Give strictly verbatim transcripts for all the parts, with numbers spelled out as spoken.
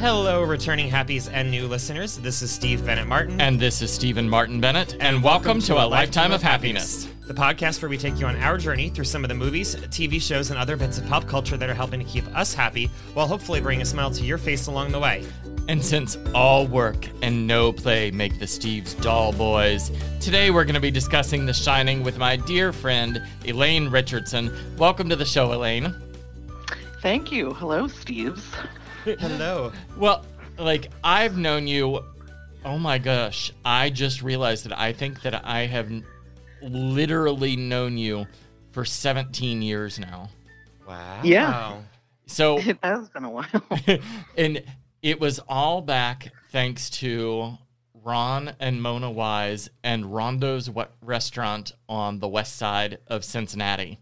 Hello, returning happies and new listeners. This is Steve Bennett Martin. And this is Stephen Martin Bennett. And, and welcome, welcome to, to A Lifetime, Lifetime of Happiness. Happiness, the podcast where we take you on our journey through some of the movies, T V shows, and other bits of pop culture that are helping to keep us happy, while hopefully bringing a smile to your face along the way. And since all work and no play make the Steve's doll boys, today we're going to be discussing The Shining with my dear friend, Elaine Richardson. Welcome to the show, Elaine. Thank you. Hello, Steves. Hello. Well, like, I've known you, oh my gosh, I just realized that I think that I have literally known you for seventeen years now. Wow. Yeah. So it has been a while. And it was all back thanks to Ron and Mona Wise and Rondo's restaurant on the west side of Cincinnati.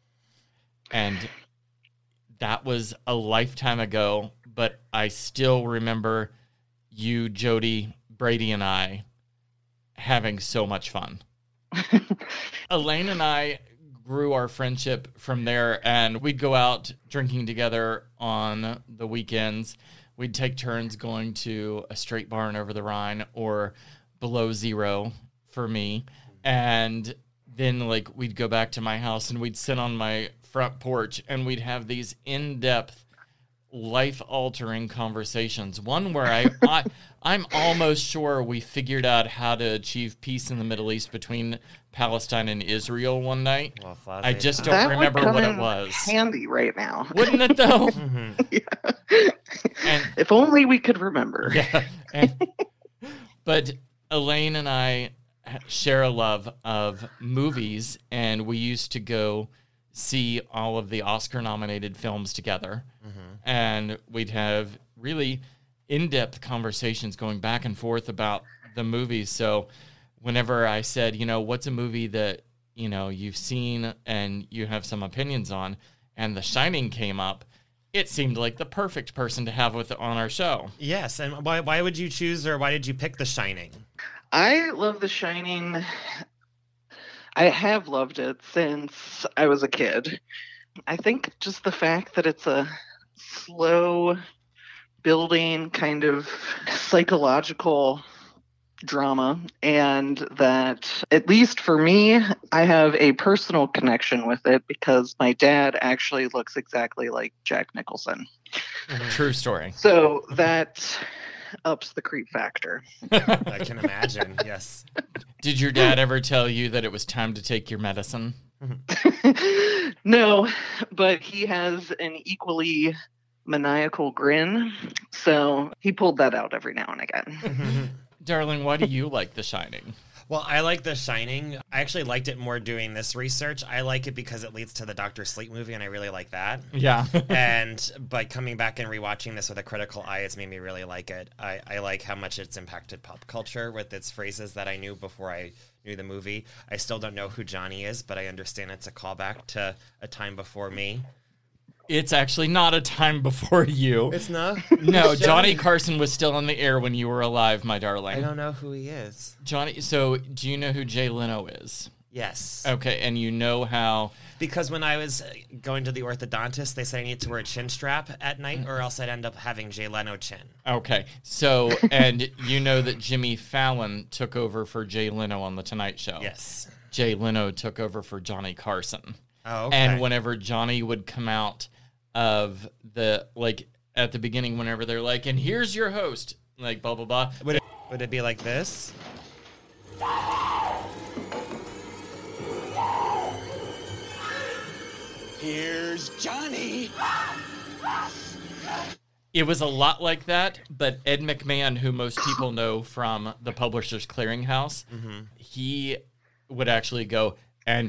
And that was a lifetime ago, but I still remember you, Jody, Brady, and I having so much fun. Elaine and I grew our friendship from there, and we'd go out drinking together on the weekends. We'd take turns going to a straight barn over the Rhine or Below Zero for me. And then, like, we'd go back to my house and we'd sit on my front porch and we'd have these in-depth, life-altering conversations. One where I, I, I'm almost sure we figured out how to achieve peace in the Middle East between Palestine and Israel one night. Well, I just don't that remember would come what in it was. Handy right now, wouldn't it though? Mm-hmm. Yeah. And, if only we could remember. Yeah. And, but Elaine and I share a love of movies, and we used to go see all of the Oscar-nominated films together, mm-hmm. and we'd have really in-depth conversations going back and forth about the movies. So whenever I said, you know, what's a movie that, you know, you've seen and you have some opinions on, and The Shining came up, it seemed like the perfect person to have with on our show. Yes, and why why would you choose, or why did you pick The Shining? I love The Shining. I have loved it since I was a kid. I think just the fact that it's a slow building kind of psychological drama, and that, at least for me, I have a personal connection with it because my dad actually looks exactly like Jack Nicholson. Mm-hmm. True story. So that ups the creep factor. I can imagine, yes. Did your dad ever tell you that it was time to take your medicine? No, but he has an equally maniacal grin, so he pulled that out every now and again. Darling, why do you like The Shining? Well, I like The Shining. I actually liked it more doing this research. I like it because it leads to the Doctor Sleep movie, and I really like that. Yeah. and but coming back and rewatching this with a critical eye, it's made me really like it. I, I like how much it's impacted pop culture with its phrases that I knew before I knew the movie. I still don't know who Johnny is, but I understand it's a callback to A Time Before Me. It's actually not A Time Before You. It's not? No, Johnny Carson was still on the air when you were alive, my darling. I don't know who he is. Johnny, so do you know who Jay Leno is? Yes. Okay, and you know how... Because when I was going to the orthodontist, they said I need to wear a chin strap at night or else I'd end up having Jay Leno chin. Okay, so, and you know that Jimmy Fallon took over for Jay Leno on The Tonight Show. Yes. Jay Leno took over for Johnny Carson. Oh, okay. And whenever Johnny would come out of the, like, at the beginning, whenever they're like, and here's your host, like, blah, blah, blah. Would it, would it be like this? Here's Johnny. It was a lot like that, but Ed McMahon, who most people know from the Publishers Clearinghouse, mm-hmm. he would actually go, and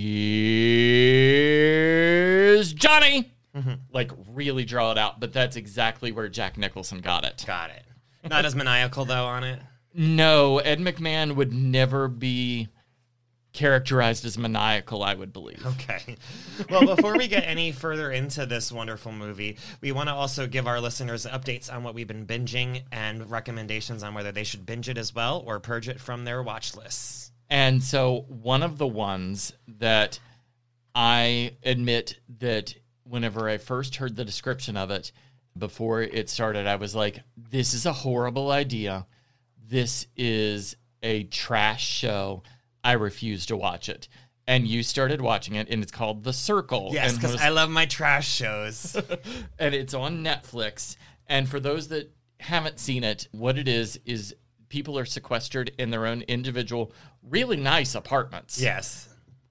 here's Johnny. Mm-hmm. Like, really draw it out, but that's exactly where Jack Nicholson got it. Got it. Not as maniacal, though, on it? No, Ed McMahon would never be characterized as maniacal, I would believe. Okay. Well, before we get any further into this wonderful movie, we want to also give our listeners updates on what we've been binging and recommendations on whether they should binge it as well or purge it from their watch lists. And so one of the ones that I admit that whenever I first heard the description of it, before it started, I was like, this is a horrible idea. This is a trash show. I refuse to watch it. And you started watching it, and it's called The Circle. Yes, because was- I love my trash shows. and it's on Netflix. And for those that haven't seen it, what it is is people are sequestered in their own individual, really nice apartments. Yes.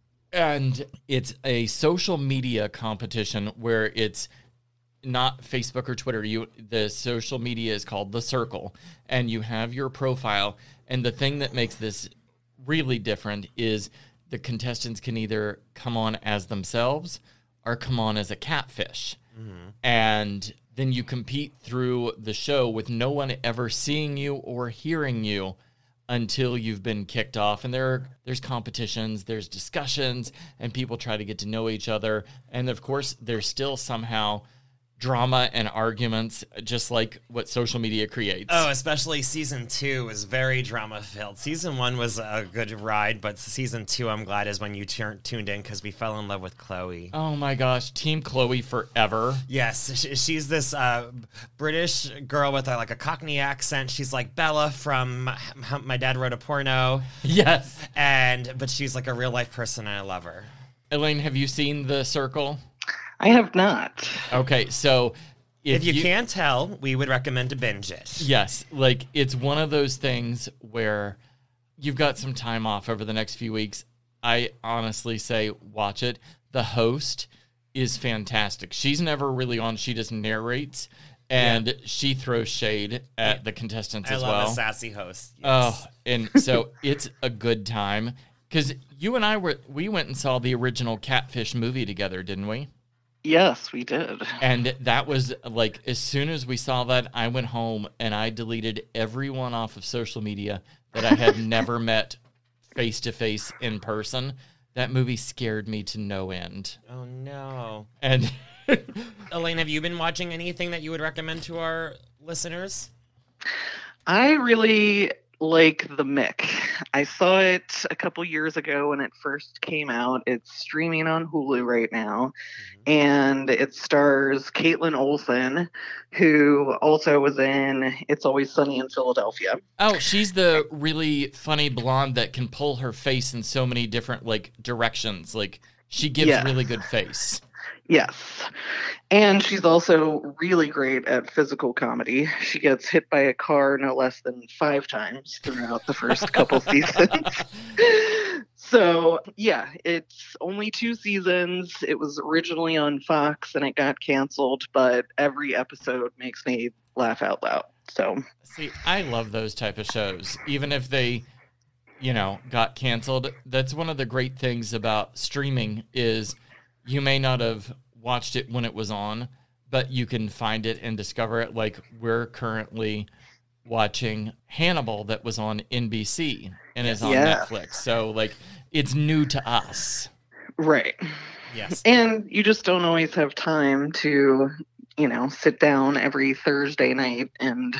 And it's a social media competition where it's not Facebook or Twitter. You the social media is called The Circle, and you have your profile. And the thing that makes this really different is the contestants can either come on as themselves or come on as a catfish. Mm-hmm. And then you compete through the show with no one ever seeing you or hearing you until you've been kicked off. And there are, there's competitions, there's discussions, and people try to get to know each other. And of course, there's still somehow drama and arguments, just like what social media creates. Oh, especially season two was very drama filled. Season one was a good ride, but season two, I'm glad, is when you t- tuned in because we fell in love with Chloe. Oh my gosh, Team Chloe forever. Yes, sh- she's this uh, British girl with a, like a Cockney accent. She's like Bella from My Dad Wrote a Porno. Yes. And but she's like a real life person, and I love her. Elaine, have you seen The Circle? I have not. Okay, so if, if you, you can't tell, we would recommend to binge it. Yes, like it's one of those things where you've got some time off over the next few weeks. I honestly say watch it. The host is fantastic. She's never really on. She just narrates, and yeah. she throws shade at yeah. the contestants I as love well. A sassy host. Yes. Oh, and so it's a good time because you and I were we went and saw the original Catfish movie together, didn't we? Yes, we did. And that was like, as soon as we saw that, I went home and I deleted everyone off of social media that I had never met face to face in person. That movie scared me to no end. Oh, no. And Elaine, have you been watching anything that you would recommend to our listeners? I really like The Mick. I saw it a couple years ago when it first came out. It's streaming on Hulu right now. Mm-hmm. And it stars Caitlin Olsen, who also was in It's Always Sunny in Philadelphia. Oh, she's the really funny blonde that can pull her face in so many different like directions. Like she gives yeah. really good face. Yes. And she's also really great at physical comedy. She gets hit by a car no less than five times throughout the first couple seasons. So, yeah, it's only two seasons. It was originally on Fox and it got canceled, but every episode makes me laugh out loud. So, see, I love those type of shows, even if they, you know, got canceled. That's one of the great things about streaming is you may not have watched it when it was on, but you can find it and discover it. Like we're currently watching Hannibal that was on N B C and is on yeah. Netflix. So like it's new to us. Right. Yes. And you just don't always have time to, you know, sit down every Thursday night and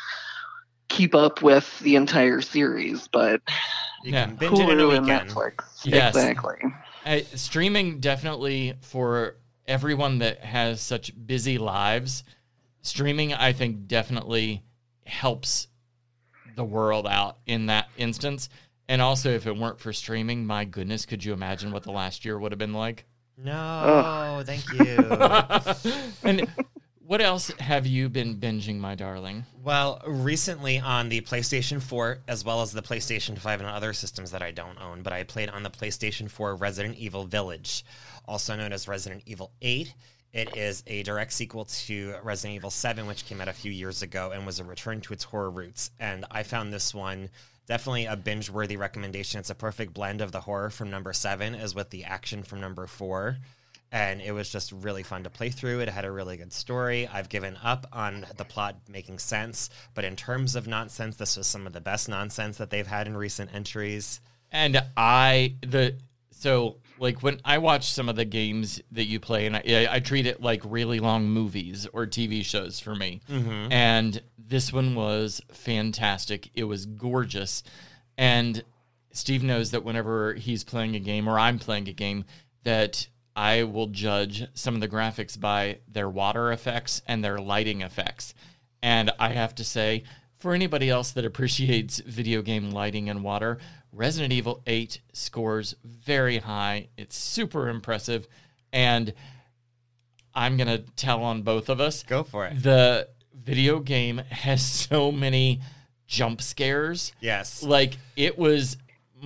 keep up with the entire series, but you yeah. can binge it in a Hulu and weekend. Netflix. Yes. Exactly. Uh, streaming definitely for everyone that has such busy lives. Streaming, I think, definitely helps the world out in that instance. And also, if it weren't for streaming, my goodness, could you imagine what the last year would have been like? No, Ugh. thank you. And what else have you been binging, my darling? Well, recently on the PlayStation four, as well as the PlayStation five and other systems that I don't own, but I played on the PlayStation four Resident Evil Village, also known as Resident Evil eight. It is a direct sequel to Resident Evil seven, which came out a few years ago and was a return to its horror roots. And I found this one definitely a binge-worthy recommendation. It's a perfect blend of the horror from number seven as with the action from number four. And it was just really fun to play through. It had a really good story. I've given up on the plot making sense, but in terms of nonsense, this was some of the best nonsense that they've had in recent entries. And I, the, so like when I watch some of the games that you play, and I, I treat it like really long movies or T V shows for me. Mm-hmm. And this one was fantastic. It was gorgeous. And Steve knows that whenever he's playing a game or I'm playing a game, that I will judge some of the graphics by their water effects and their lighting effects. And I have to say, for anybody else that appreciates video game lighting and water, Resident Evil eight scores very high. It's super impressive. And I'm going to tell on both of us. Go for it. The video game has so many jump scares. Yes. Like, it was...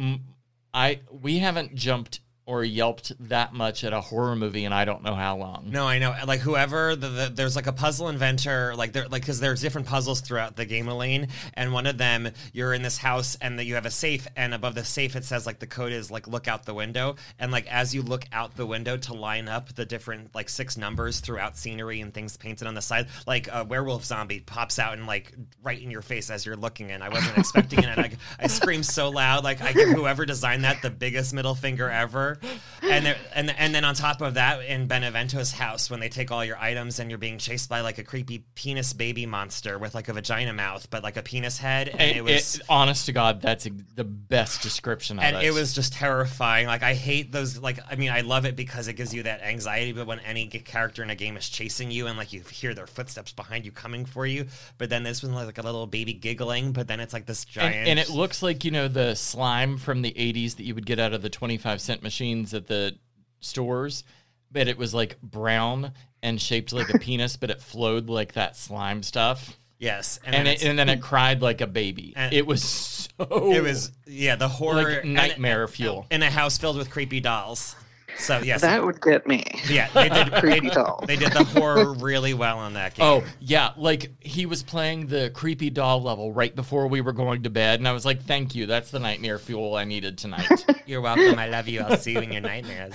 I We haven't jumped or yelped that much at a horror movie and I don't know how long. No, I know. Like whoever, the, the, there's like a puzzle inventor, like there, like because there's different puzzles throughout the game, Elaine, and one of them, you're in this house and that you have a safe, and above the safe it says like the code is like look out the window, and like as you look out the window to line up the different like six numbers throughout scenery and things painted on the side, like a werewolf zombie pops out and like right in your face as you're looking, and I wasn't expecting it, and I, I screamed so loud, like I give whoever designed that the biggest middle finger ever. And there, and and then on top of that, in Benevento's house, when they take all your items and you're being chased by like a creepy penis baby monster with like a vagina mouth, but like a penis head, and it, it was it, honest to God, that's a, the best description of and it. it was just terrifying. Like I hate those. Like I mean, I love it because it gives you that anxiety. But when any character in a game is chasing you and like you hear their footsteps behind you coming for you, but then this was like a little baby giggling, but then it's like this giant, and, and it looks like, you know, the slime from the eighties that you would get out of the twenty-five cent machines at the stores, but it was like brown and shaped like a penis, but it flowed like that slime stuff. Yes, and and, it, and then it cried like a baby. It was so. It was yeah, the horror like nightmare and, fuel in a house filled with creepy dolls. So yes, that would get me. Yeah, they did. Creepy they, dolls. They did the horror really well on that game. Oh yeah, like he was playing the creepy doll level right before we were going to bed, and I was like, "Thank you, that's the nightmare fuel I needed tonight." You're welcome. I love you. I'll see you in your nightmares.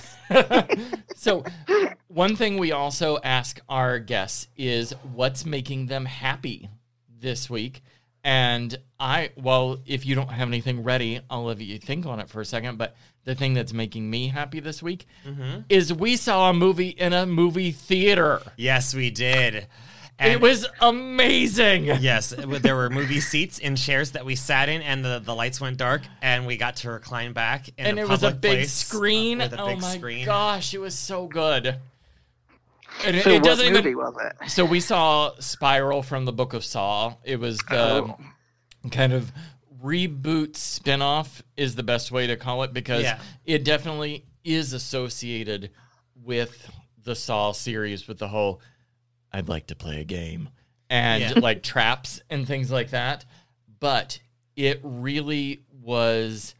So, one thing we also ask our guests is what's making them happy this week. And I, well, if you don't have anything ready, I'll let you think on it for a second. But the thing that's making me happy this week mm-hmm. is we saw a movie in a movie theater. Yes, we did. And it was amazing. Yes, there were movie seats in chairs that we sat in, and the, the lights went dark, and we got to recline back in and a it was a public big place screen. with a oh big my screen. gosh, it was so good. And so it, it what doesn't movie even, was it? So we saw Spiral from the Book of Saw. It was the Oh. kind of reboot spinoff is the best way to call it, because Yeah. it definitely is associated with the Saw series, with the whole I'd like to play a game and Yeah. like traps and things like that. But it really was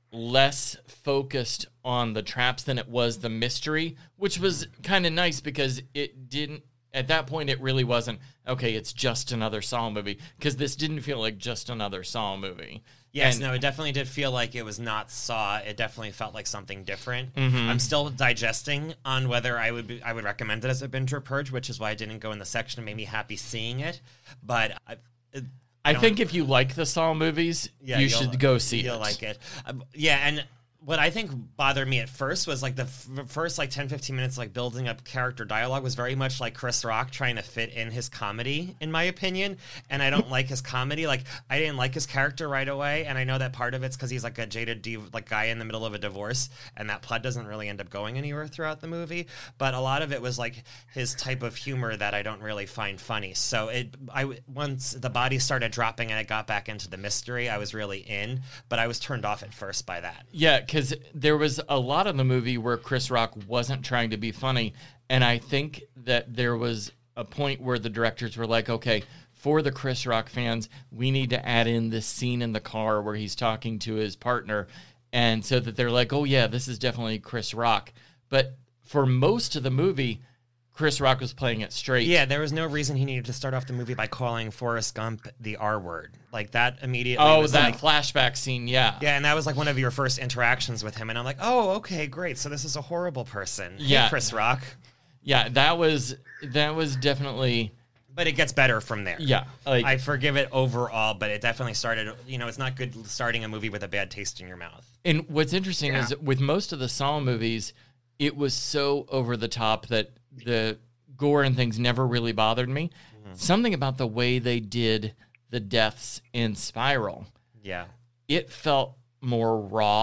less focused on the traps than it was the mystery, which was kind of nice because it didn't, at that point, it really wasn't, okay, it's just another Saw movie, because this didn't feel like just another Saw movie. Yes, And- no, it definitely did feel like it was not Saw. It definitely felt like something different. Mhm. I'm still digesting on whether I would be, I would recommend it as a binge or purge, which is why I didn't go in the section. It made me happy seeing it, but I, it, I don't- think if you like the Saw movies, yeah, you you'll- should go see you'll it. like it. Um, yeah, and what I think bothered me at first was like the f- first like ten, fifteen minutes, like building up character dialogue was very much like Chris Rock trying to fit in his comedy, in my opinion. And I don't like his comedy. Like I didn't like his character right away. And I know that part of it's because he's like a jaded div- like guy in the middle of a divorce, and that plot doesn't really end up going anywhere throughout the movie. But a lot of it was like his type of humor that I don't really find funny. So it, I once the body started dropping and it got back into the mystery, I was really in, but I was turned off at first by that. Yeah, because there was a lot of the movie where Chris Rock wasn't trying to be funny, and I think that there was a point where the directors were like, okay, for the Chris Rock fans, we need to add in this scene in the car where he's talking to his partner, and so that they're like, oh yeah, this is definitely Chris Rock. But for most of the movie, Chris Rock was playing it straight. Yeah, there was no reason he needed to start off the movie by calling Forrest Gump the R word. Like that immediately Oh, was that like, flashback scene, yeah. yeah, and that was like one of your first interactions with him, and I'm like, oh, okay, great. So this is a horrible person. Yeah. Hey, Chris Rock. Yeah, that was that was definitely, But it gets better from there. yeah. Like I forgive it overall, but it definitely started, you know, it's not good starting a movie with a bad taste in your mouth. And what's interesting Yeah. is with most of the Saw movies, it was so over the top that the gore and things never really bothered me. Mm-hmm. Something about the way they did the deaths in Spiral, Yeah. it felt more raw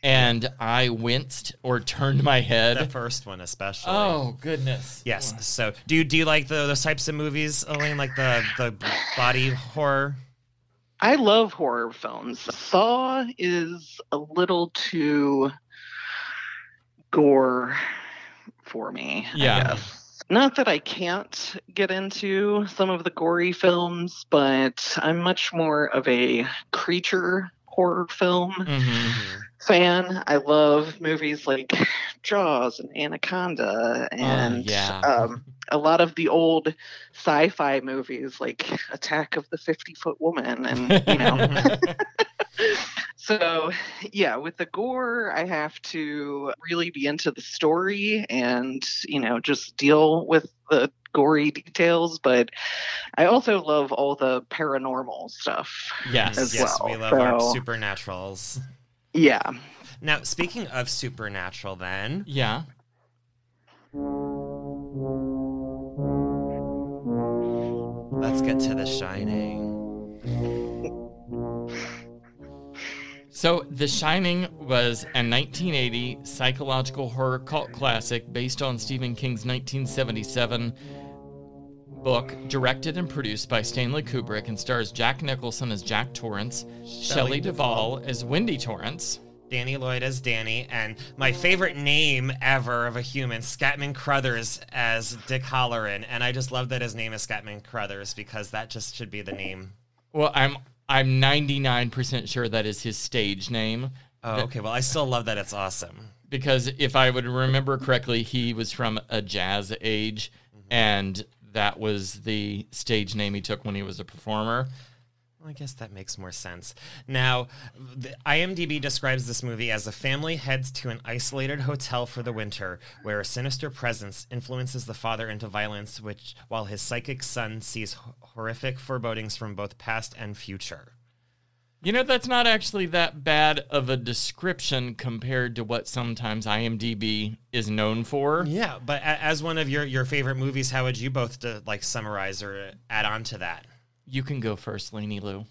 and I winced or turned my head. The first one, especially. Oh goodness! Yes. So, do you do you like the, those types of movies, Elaine? Like the the body horror? I love horror films. Saw is a little too gore for me. Yeah. I guess. Not that I can't get into some of the gory films, but I'm much more of a creature horror film Mm-hmm. fan. I love movies like Jaws and Anaconda and Oh, yeah. um, a lot of the old sci-fi movies like Attack of the fifty-Foot Woman and, you know. So, yeah, with the gore, I have to really be into the story and, you know, just deal with the gory details. But I also love all the paranormal stuff. Yes. as Yes, well. we love our So, supernaturals. Yeah. Now, speaking of supernatural, then Yeah. let's get to The Shining. So, The Shining was a nineteen eighty psychological horror cult classic based on Stephen King's nineteen seventy-seven book, directed and produced by Stanley Kubrick, and stars Jack Nicholson as Jack Torrance, Shelley Duvall as Wendy Torrance. Danny Lloyd as Danny, and my favorite name ever of a human, Scatman Crothers as Dick Halloran. And I just love that his name is Scatman Crothers because that just should be the name. Well, I'm I'm ninety-nine percent sure that is his stage name. Oh, okay. Well, I still love that. It's awesome. Because if I would remember correctly, he was from a jazz age, mm-hmm. and that was the stage name he took when he was a performer. Well, I guess that makes more sense. Now, the IMDb describes this movie as a family heads to an isolated hotel for the winter, where a sinister presence influences the father into violence, which, while his psychic son sees ho- horrific forebodings from both past and future. You know, that's not actually that bad of a description compared to what sometimes IMDb is known for. Yeah, but a- as one of your, your favorite movies, how would you both uh, like summarize or add on to that? You can go first, Lainey Lou.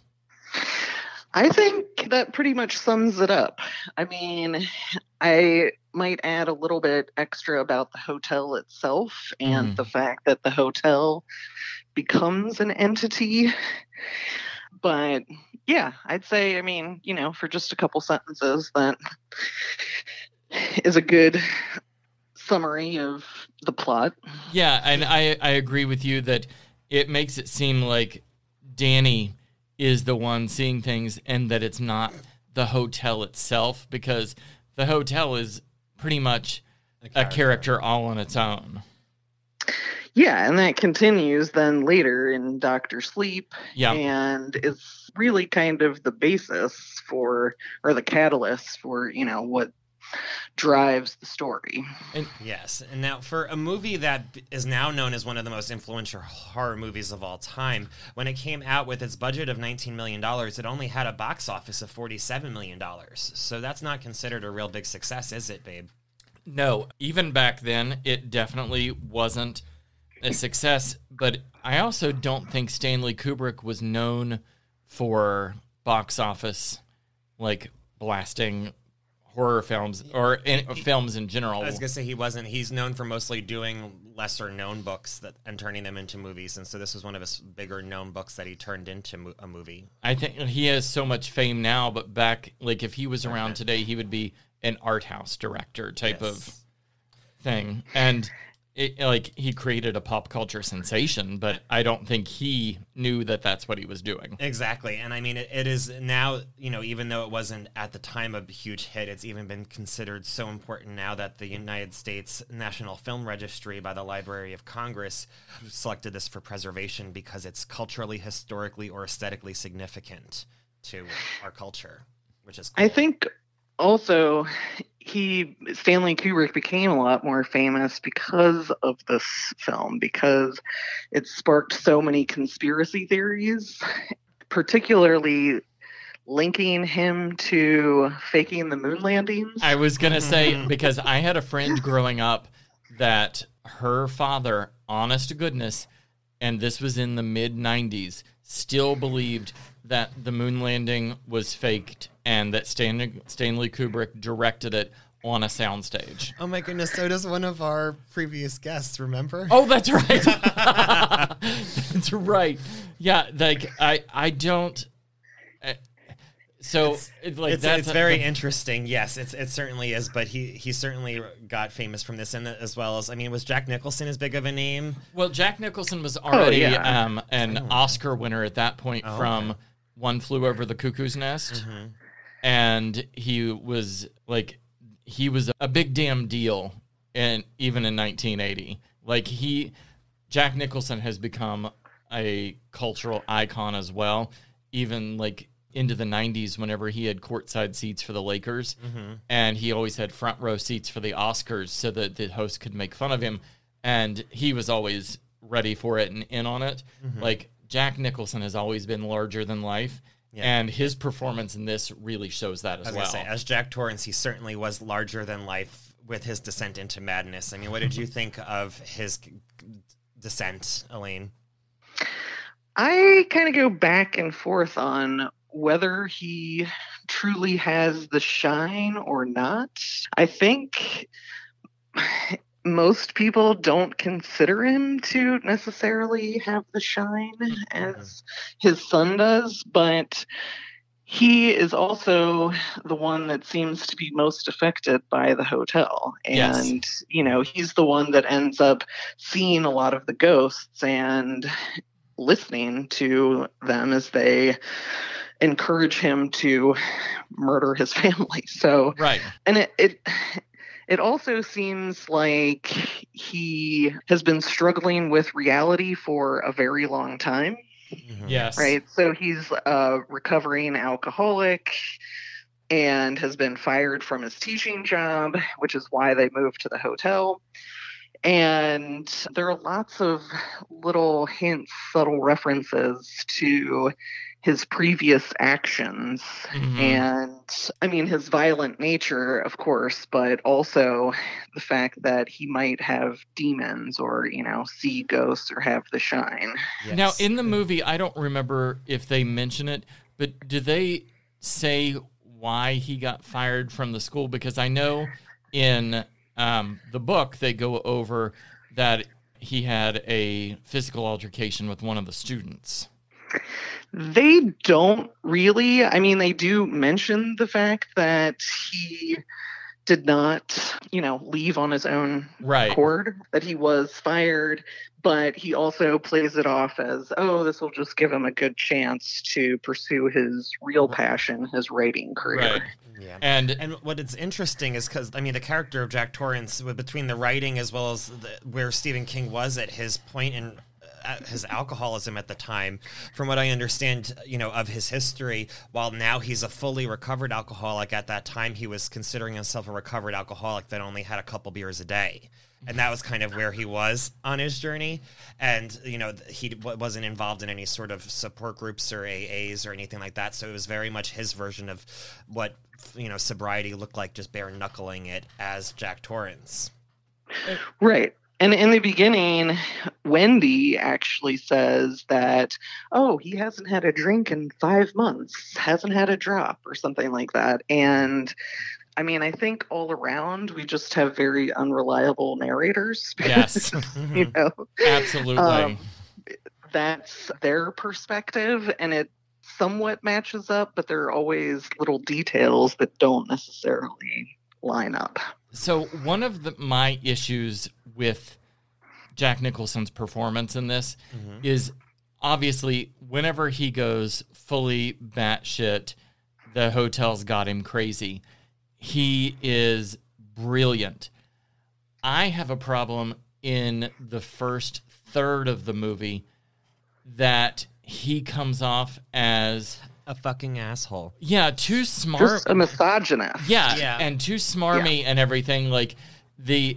I think that pretty much sums it up. I mean, I might add a little bit extra about the hotel itself and Mm. the fact that the hotel becomes an entity. But yeah, I'd say, I mean, you know, for just a couple sentences, that is a good summary of the plot. Yeah, and I, I agree with you that it makes it seem like Danny is the one seeing things and that it's not the hotel itself, because the hotel is pretty much a character, a character all on its own. Yeah, and that continues then later in Doctor Sleep, yeah. and is really kind of the basis for, or the catalyst for, you know, what drives the story. And, yes, and now for a movie that is now known as one of the most influential horror movies of all time, when it came out with its budget of nineteen million dollars, it only had a box office of forty-seven million dollars. So that's not considered a real big success, is it, babe? No, even back then, it definitely wasn't a success, but I also don't think Stanley Kubrick was known for box office, like blasting horror films or in, or films in general. I was gonna say he wasn't. He's known for mostly doing lesser known books that and turning them into movies, and so this was one of his bigger known books that he turned into mo- a movie. I think he has so much fame now, but back, like if he was around today, he would be an art house director type Yes. of thing, and it, like he created a pop culture sensation, but I don't think he knew that that's what he was doing. Exactly, and I mean it, it is now, you know, even though it wasn't at the time a huge hit, it's even been considered so important now that the United States National Film Registry by the Library of Congress selected this for preservation because it's culturally, historically, or aesthetically significant to our culture, which is cool. I think also he Stanley Kubrick became a lot more famous because of this film, because it sparked so many conspiracy theories, particularly linking him to faking the moon landings. I was gonna say, because I had a friend growing up that her father, honest to goodness, and this was in the mid nineties, still believed that the moon landing was faked and that Stan- Stanley Kubrick directed it on a soundstage. Oh my goodness, so does one of our previous guests, remember? Oh, that's right. That's right. Yeah, like I, I don't. I, so It's, it, like it's, that's it's a- very the- interesting. Yes, it's it certainly is. But he he certainly got famous from this, and as well as I mean, was Jack Nicholson as big of a name? Well, Jack Nicholson was already yeah. um, an Oscar winner at that point Oh, from okay. One Flew Over the Cuckoo's Nest, Mm-hmm. and he was like he was a big damn deal, and even in nineteen eighty, like he Jack Nicholson has become a cultural icon as well, even like into the nineties whenever he had courtside seats for the Lakers, Mm-hmm. and he always had front row seats for the Oscars so that the host could make fun of him, and he was always ready for it and in on it. Mm-hmm. Like Jack Nicholson has always been larger than life, Yeah. and his performance in this really shows that as I was well. gonna say, as Jack Torrance, he certainly was larger than life with his descent into madness. I mean, what did you think of his descent, Elaine? I kind of go back and forth on whether he truly has the shine or not. I think most people don't consider him to necessarily have the shine as his son does, but he is also the one that seems to be most affected by the hotel. Yes. And, you know, he's the one that ends up seeing a lot of the ghosts and listening to them as they encourage him to murder his family. So, Right. and it, it it also seems like he has been struggling with reality for a very long time, Mhm. Yes. right? So he's a recovering alcoholic and has been fired from his teaching job, which is why they moved to the hotel. And there are lots of little hints, subtle references to his previous actions. Mhm. And I mean, his violent nature, of course, but also the fact that he might have demons or, you know, see ghosts or have the shine. Yes. Now, in the movie, I don't remember if they mention it, but do they say why he got fired from the school? Because I know in um, the book they go over that he had a physical altercation with one of the students. They don't really. I mean, they do mention the fact that he did not, you know, leave on his own Right. accord, that he was fired, but he also plays it off as, oh, this will just give him a good chance to pursue his real passion, his writing career. Right. Yeah. And And what is interesting is because I mean the character of Jack Torrance, with- between the writing as well as the, where Stephen King was at his point in uh, his alcoholism at the time, from what I understand, you know, of his history, while now he's a fully recovered alcoholic, at that time he was considering himself a recovered alcoholic that only had a couple beers a day. And that was kind of where he was on his journey. And, you know, he w- wasn't involved in any sort of support groups or A As or anything like that. So it was very much his version of what, you know, sobriety looked like, just bare knuckling it as Jack Torrance. Right. And in the beginning, Wendy actually says that, oh, he hasn't had a drink in five months, hasn't had a drop or something like that. And I mean, I think all around we just have very unreliable narrators. yes, You know, absolutely. Um, that's their perspective, and it somewhat matches up, but there are always little details that don't necessarily line up. So one of the, my issues with Jack Nicholson's performance in this Mhm. is obviously whenever he goes fully batshit, the hotel's got him crazy. He is brilliant. I have a problem in the first third of the movie that he comes off as, A fucking asshole. yeah, too smart. Just a misogynist. Yeah, Yeah. and too smarmy and everything. Like the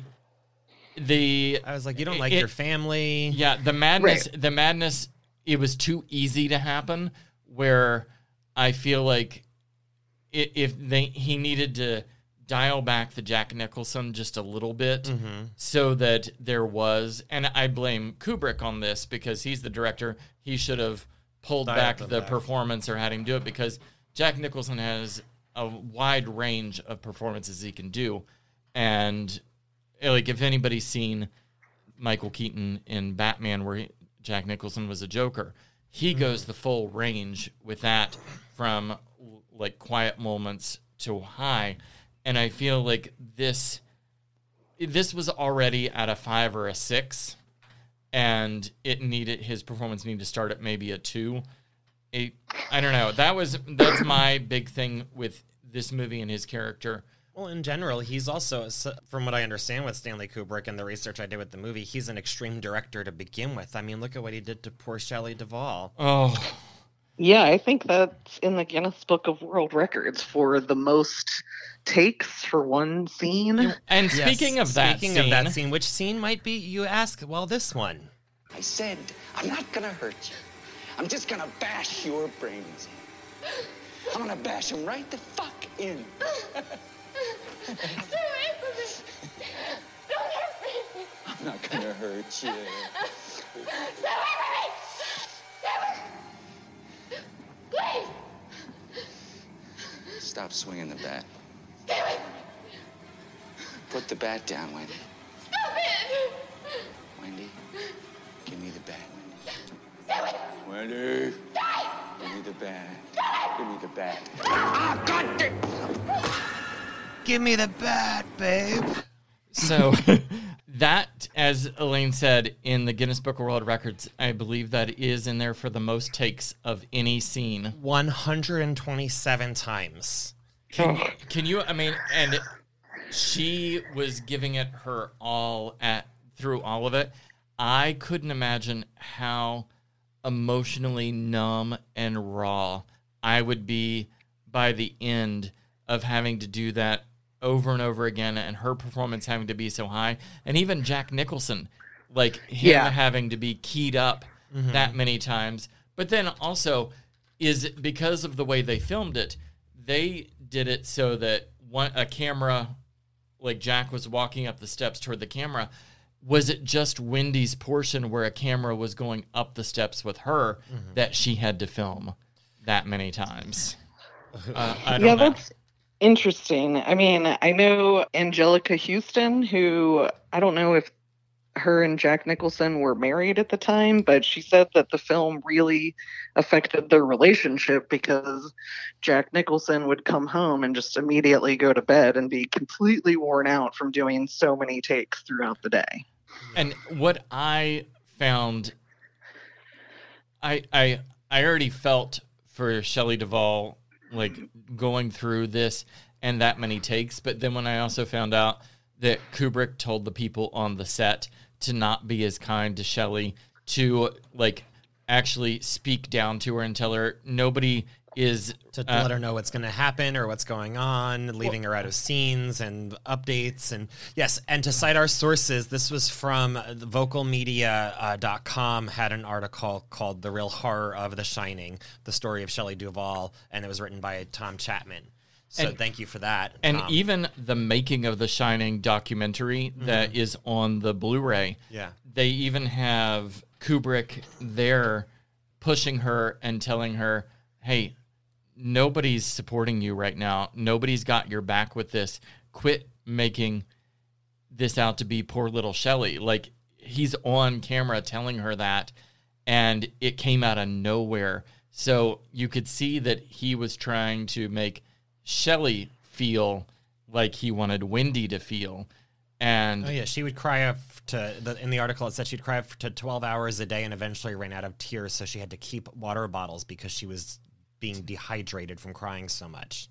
the I was like, you don't like It- your family. yeah, the madness the madness it was too easy to happen, where I feel like i- if they he needed to dial back the Jack Nicholson just a little bit Mhm. so that there was, and I blame Kubrick on this because he's the director. He should have pulled Dialed back them the back. performance or had him do it, because Jack Nicholson has a wide range of performances he can do. And like, if anybody's seen Michael Keaton in Batman, where he, Jack Nicholson was a Joker, he mm-hmm. goes the full range with that, from like quiet moments to high. And I feel like this this was already at a five or a six, and it needed his performance needed to start at maybe a two. A, I don't know. That was that's my big thing with this movie and his character. Well, in general, he's also, from what I understand with Stanley Kubrick and the research I did with the movie, he's an extreme director to begin with. I mean, look at what he did to poor Shelley Duvall. Oh. Yeah, I think that's in the Guinness Book of World Records for the most takes for one scene. And speaking yes, of that speaking scene... of that scene, which scene might be, you ask, well, this one. I said, I'm not gonna hurt you. I'm just gonna bash your brains in. I'm gonna bash them right the fuck in. Stay away from me! Don't hurt me! I'm not gonna hurt you. Stay away from me! Stay away! Please! Stop swinging the bat. Stay away from me! Put the bat down, Wendy. Stop it! Wendy, give me the bat, Wendy. Stay away! Wendy! Die! Give me the bat. Give me the bat. Ah, God damn! Give me the bat, babe. So that, as Elaine said, in the Guinness Book of World Records, I believe that is in there for the most takes of any scene. one hundred twenty-seven times. Can, can you, I mean, and she was giving it her all at through all of it. I couldn't imagine how emotionally numb and raw I would be by the end of having to do that over and over again, and her performance having to be so high, and even Jack Nicholson, like him Yeah. having to be keyed up mm-hmm. that many times. But then also, is it because of the way they filmed it, they did it so that one a camera, like Jack was walking up the steps toward the camera. Was it just Wendy's portion where a camera was going up the steps with her mm-hmm. that she had to film that many times? Uh, I don't yeah, know. that's interesting. I mean, I know Angelica Houston, who I don't know if her and Jack Nicholson were married at the time, but she said that the film really affected their relationship because Jack Nicholson would come home and just immediately go to bed and be completely worn out from doing so many takes throughout the day. And what I found, I I I already felt for Shelley Duvall, like going through this and that many takes, but then when I also found out that Kubrick told the people on the set to not be as kind to Shelley, to like actually speak down to her and tell her nobody is To uh, let her know what's going to happen or what's going on, leaving her out of scenes and updates. And yes, and to cite our sources, this was from vocal media dot com, had an article called The Real Horror of The Shining, the story of Shelley Duvall, and it was written by Tom Chapman. So And- thank you for that. and Tom. even the making of the Shining documentary that is on the Blu-ray. Yeah. They even have Kubrick there pushing her and telling her, hey, nobody's supporting you right now. Nobody's got your back with this. Quit making this out to be poor little Shelley. Like, he's on camera telling her that, and it came out of nowhere. So you could see that he was trying to make Shelley feel like he wanted Wendy to feel. And Oh yeah, she would cry up to the, in the article. It said she'd cry up to twelve hours a day, and eventually ran out of tears. So she had to keep water bottles because she was being dehydrated from crying so much.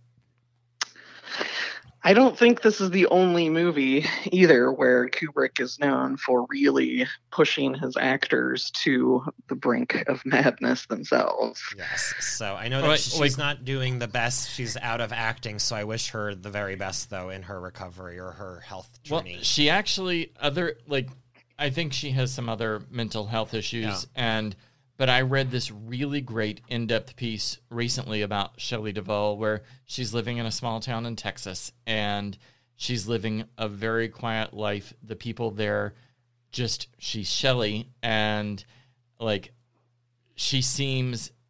I don't think this is the only movie either where Kubrick is known for really pushing his actors to the brink of madness themselves. Yes. So I know that Like- she's like- not doing the best. She's out of acting. So I wish her the very best, though, in her recovery or her health well, journey. she actually other like I think she has some other mental health issues, Yeah. and but I read this really great in-depth piece recently about Shelley Duvall, where she's living in a small town in Texas, and she's living a very quiet life. The people there, just she's Shelley, and like she seems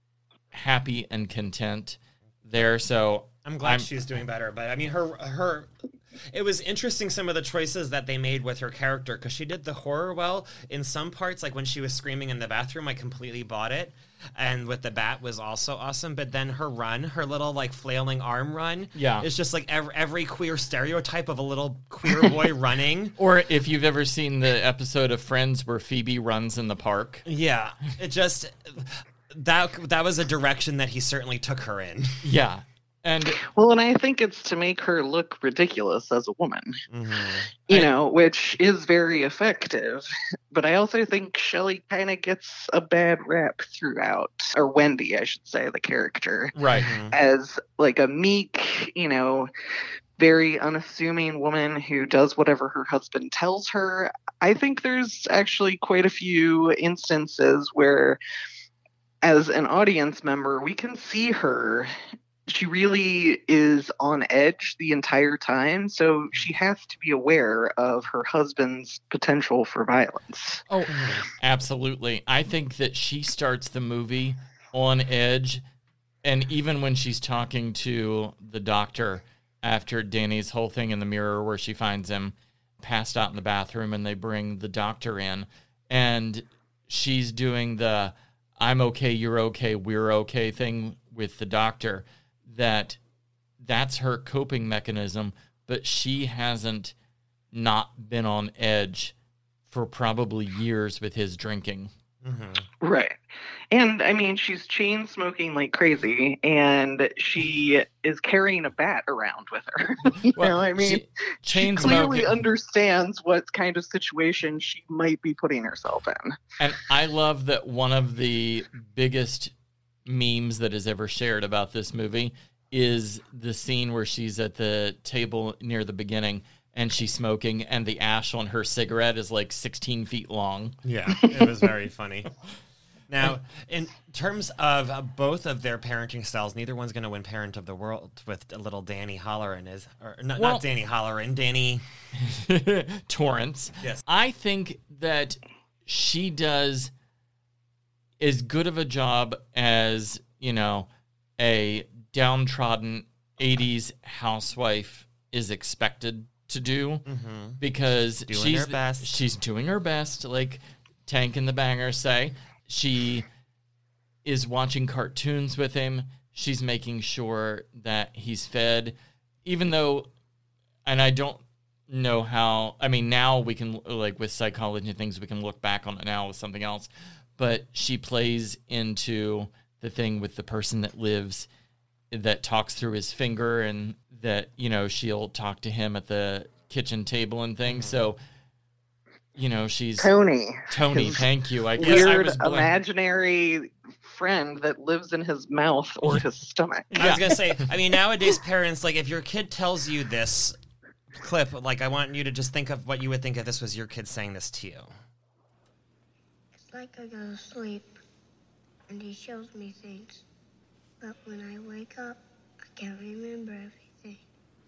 happy and content there. So I'm glad she's doing better. But I mean, her her. It was interesting some of the choices that they made with her character, because she did the horror well in some parts. Like when she was screaming in the bathroom, I completely bought it. And with the bat was also awesome. But then her run, her little like flailing arm run, Yeah. is just like every, every queer stereotype of a little queer boy running. Or if you've ever seen the episode of Friends where Phoebe runs in the park. Yeah, it just that that was a direction that he certainly took her in. Yeah. And Well, and I think it's to make her look ridiculous as a woman, Mm-hmm. you I- know, which is very effective. But I also think Shelley kind of gets a bad rap throughout, or Wendy, I should say, the character, right. as like a meek, you know, very unassuming woman who does whatever her husband tells her. I think there's actually quite a few instances where, as an audience member, we can see her. She really is on edge the entire time, so she has to be aware of her husband's potential for violence. Oh, absolutely. I think that she starts the movie on edge, and even when she's talking to the doctor after Danny's whole thing in the mirror where she finds him passed out in the bathroom and they bring the doctor in, and she's doing the I'm okay, you're okay, we're okay thing with the doctor, that that's her coping mechanism, but she hasn't not been on edge for probably years with his drinking. Mm-hmm. Right. And I mean, she's chain smoking like crazy, and she is carrying a bat around with her. you Well, know, I mean, she- chain she clearly smoking. understands what kind of situation she might be putting herself in. And I love that one of the biggest memes that is ever shared about this movie is the scene where she's at the table near the beginning and she's smoking, and the ash on her cigarette is like sixteen feet long. Yeah, it was very funny. Now, in terms of uh, both of their parenting styles, neither one's going to win Parent of the World with a little Danny Holleran is, or not, Well- not Danny Holleran, Danny. Torrance. Yes. I think that she does as good of a job as, you know, a downtrodden eighties housewife is expected to do, because Doing she's her best. she's doing her best, like Tank and the Bangers say. She is watching cartoons with him. She's making sure that he's fed, even though, and I don't know how, I mean, now we can, like with psychology and things, we can look back on it now with something else, but she plays into the thing with the person that lives, that talks through his finger, and that, you know, she'll talk to him at the kitchen table and things. So, you know, she's Tony. Tony. his Thank you. I guess I Weird was blank. imaginary friend that lives in his mouth or his stomach. I was going to say, I mean, nowadays parents, like if your kid tells you this clip, like I want you to just think of what you would think if this was your kid saying this to you. It's like I go to sleep and he shows me things. But when I wake up, I can't remember everything.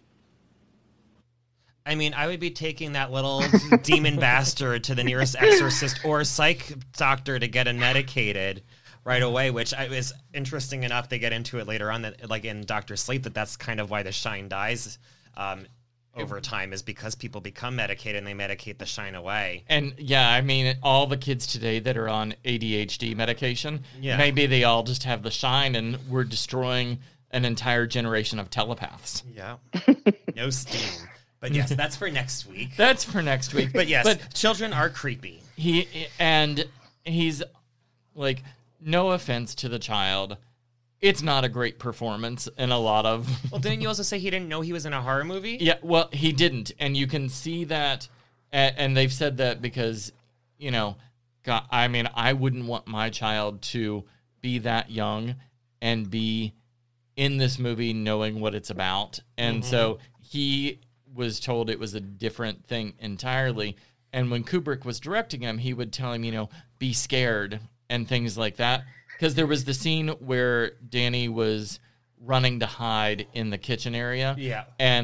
I mean, I would be taking that little demon bastard to the nearest exorcist or psych doctor to get him medicated right away, which I, is interesting enough. They get into it later on, that like in Doctor Sleep, that that's kind of why the shine dies um, over time, is because people become medicated and they medicate the shine away. And yeah, I mean, all the kids today that are on A D H D medication, Yeah. maybe they all just have the shine, and we're destroying an entire generation of telepaths. Yeah. No steam. But yes, that's for next week. That's for next week. But yes, but children are creepy. he and he's like, no offense to the child, it's not a great performance in a lot of. Well, didn't you also say he didn't know he was in a horror movie? Yeah, well, he didn't, and you can see that, and, and they've said that because, you know, God, I mean, I wouldn't want my child to be that young and be in this movie knowing what it's about, and so he was told it was a different thing entirely. And when Kubrick was directing him, he would tell him, you know, be scared and things like that. Because there was the scene where Danny was running to hide in the kitchen area. Yeah. And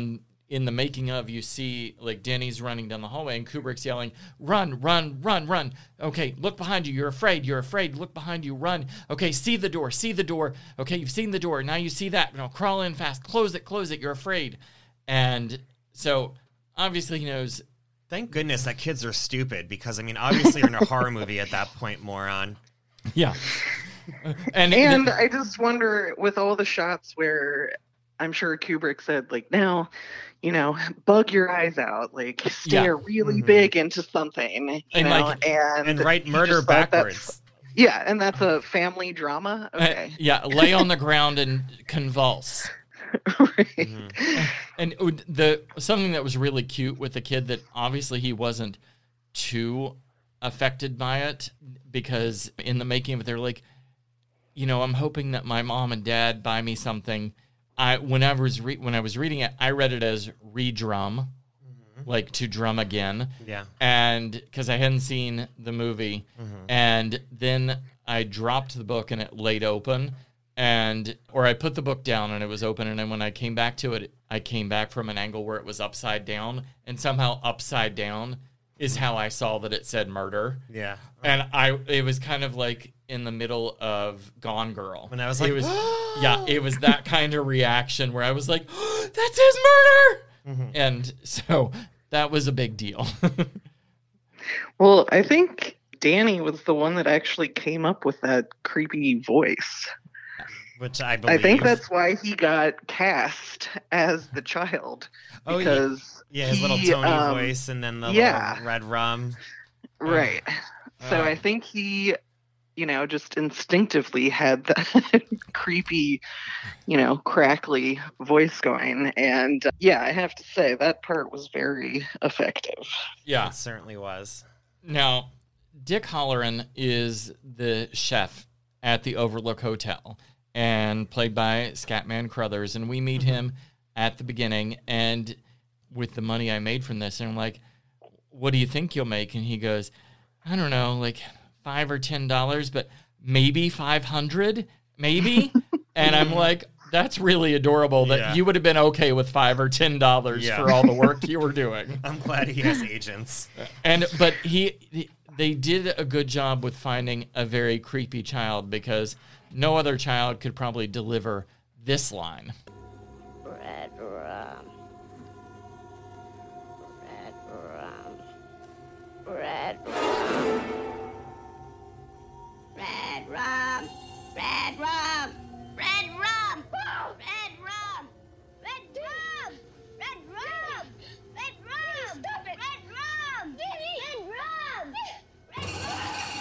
in the making of, you see like Danny's running down the hallway and Kubrick's yelling, run, run, run, run. Okay, look behind you. You're afraid. You're afraid. Look behind you. Run. Okay, see the door. See the door. Okay, you've seen the door. Now you see that. Now crawl in fast. Close it. Close it. You're afraid. And so obviously he knows. Thank goodness that kids are stupid because, I mean, obviously you're in a horror movie at that point, moron. Yeah. and And the, I just wonder, with all the shots where I'm sure Kubrick said, like, now, you know, bug your eyes out, like, stare Yeah. really Mhm. big into something, you And, know, like- and, And write he murder just thought that's- backwards. Yeah, and that's a family drama. uh, Okay. yeah, lay on the ground and convulse. Right. Mhm. And the something that was really cute with the kid that obviously he wasn't too affected by it, because in the making of it, they're like, you know, I'm hoping that my mom and dad buy me something. I when I was re- when I was reading it, I read it as redrum, like to drum again, Yeah. and because I hadn't seen the movie, Mhm. and then I dropped the book and it laid open. And or I put the book down and it was open, and then when I came back to it, I came back from an angle where it was upside down, and somehow upside down is how I saw that it said murder. Yeah. And I it was kind of like in the middle of Gone Girl. When I was it like, was yeah, it was that kind of reaction where I was like, oh, that's his murder. Mhm. And so that was a big deal. Well, I think Danny was the one that actually came up with that creepy voice. Which I believe. I think that's why he got cast as the child. Oh, yeah. Because Yeah, his little he, Tony um, voice and then the yeah. little red rum. Right. So Uh. I think he, you know, just instinctively had that creepy, you know, crackly voice going. And uh, yeah, I have to say that part was very effective. Yeah. It certainly was. Now, Dick Halloran is the chef at the Overlook Hotel, and played by Scatman Crothers, and we meet him at the beginning, and with the money I made from this, and I'm like, what do you think you'll make? And he goes, I don't know, like five or ten dollars, but maybe five hundred, maybe. And I'm like, that's really adorable that Yeah. you would have been okay with five or ten dollars Yeah. for all the work you were doing. I'm glad he has agents. And but he, he they did a good job with finding a very creepy child, because no other child could probably deliver this line. Red rum. Red rum. Red rum. Red rum. Red rum. Red rum. Red rum. Red rum. Red rum. Red rum. Stop it. Red rum. Red rum. Red rum.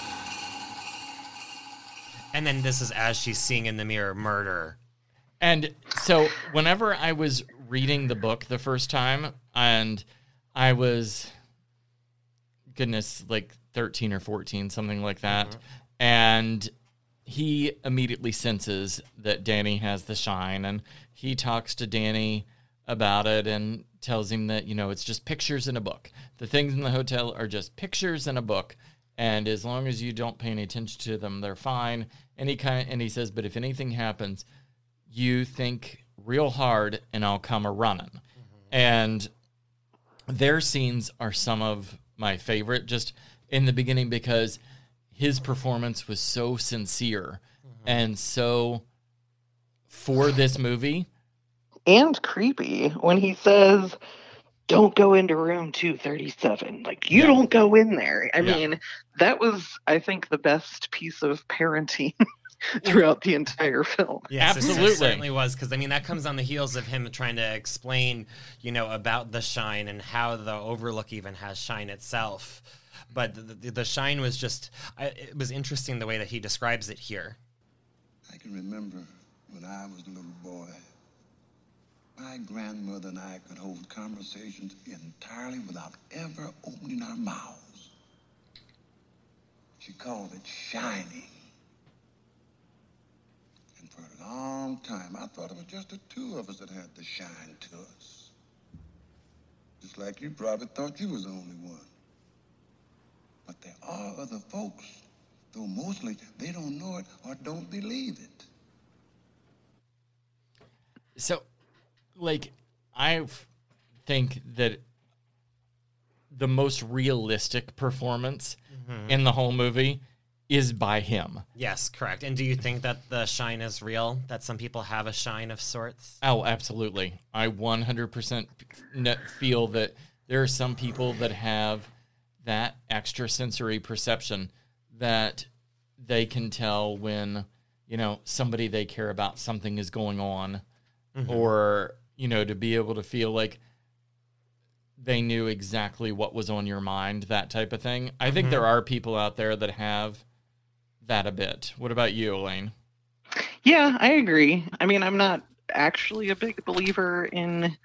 And then this is as she's seeing in the mirror murder. And so whenever I was reading the book the first time, and I was, goodness, like thirteen or fourteen, something like that, Mm-hmm. and he immediately senses that Danny has the shine, and he talks to Danny about it and tells him that, you know, it's just pictures in a book. The things in the hotel are just pictures in a book, and as long as you don't pay any attention to them, they're fine. And he kind and he says, but if anything happens, you think real hard and I'll come a running. Mm-hmm. And their scenes are some of my favorite, just in the beginning, because his performance was so sincere mm-hmm. and so for this movie. And creepy when he says, don't go into room two thirty-seven. Like, you Yeah. don't go in there. I Yeah. mean, that was, I think, the best piece of parenting throughout the entire film. Yes, it- Absolutely. It certainly was, because I mean that comes on the heels of him trying to explain, you know, about the shine and how the Overlook even has shine itself. But the, the, the shine was just, I, it was interesting the way that he describes it here. I can remember when I was a little boy, my grandmother and I could hold conversations entirely without ever opening our mouths. She called it shining. And for a long time, I thought it was just the two of us that had the shine to us. Just like you probably thought you was the only one. But there are other folks, though mostly they don't know it or don't believe it. So, like, I think that the most realistic performance Mm-hmm. in the whole movie is by him. Yes, correct. And do you think that the shine is real? That some people have a shine of sorts? Oh, absolutely. I one hundred percent n- feel that there are some people that have that extrasensory perception that they can tell when, you know, somebody they care about, something is going on, mm-hmm. or, you know, to be able to feel like they knew exactly what was on your mind, that type of thing. I think mm-hmm. there are people out there that have that a bit. What about you, Elaine? Yeah, I agree. I mean, I'm not actually a big believer in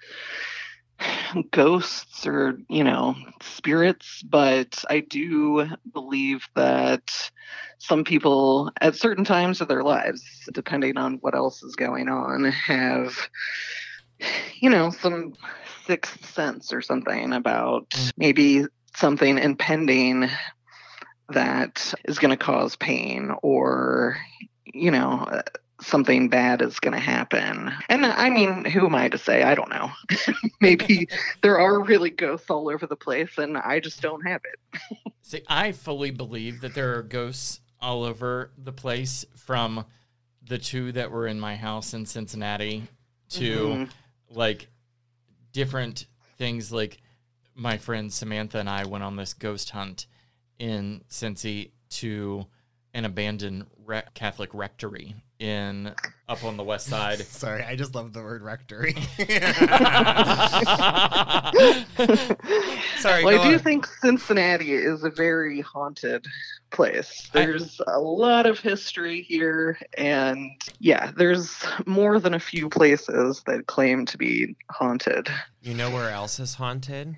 ghosts or, you know, spirits, but I do believe that some people at certain times of their lives, depending on what else is going on, have, you know, some sixth sense or something about maybe something impending that is going to cause pain, or, you know, something bad is going to happen. And I mean, who am I to say? I don't know. Maybe there are really ghosts all over the place and I just don't have it. See, I fully believe that there are ghosts all over the place, from the two that were in my house in Cincinnati to mm-hmm. like different things. Like my friend Samantha and I went on this ghost hunt in Cincy to an abandoned re- Catholic rectory in up on the west side. Sorry, I just love the word rectory. Sorry. Well, I do on. think Cincinnati is a very haunted place. There's I, a lot of history here, and yeah, there's more than a few places that claim to be haunted. You know where else is haunted?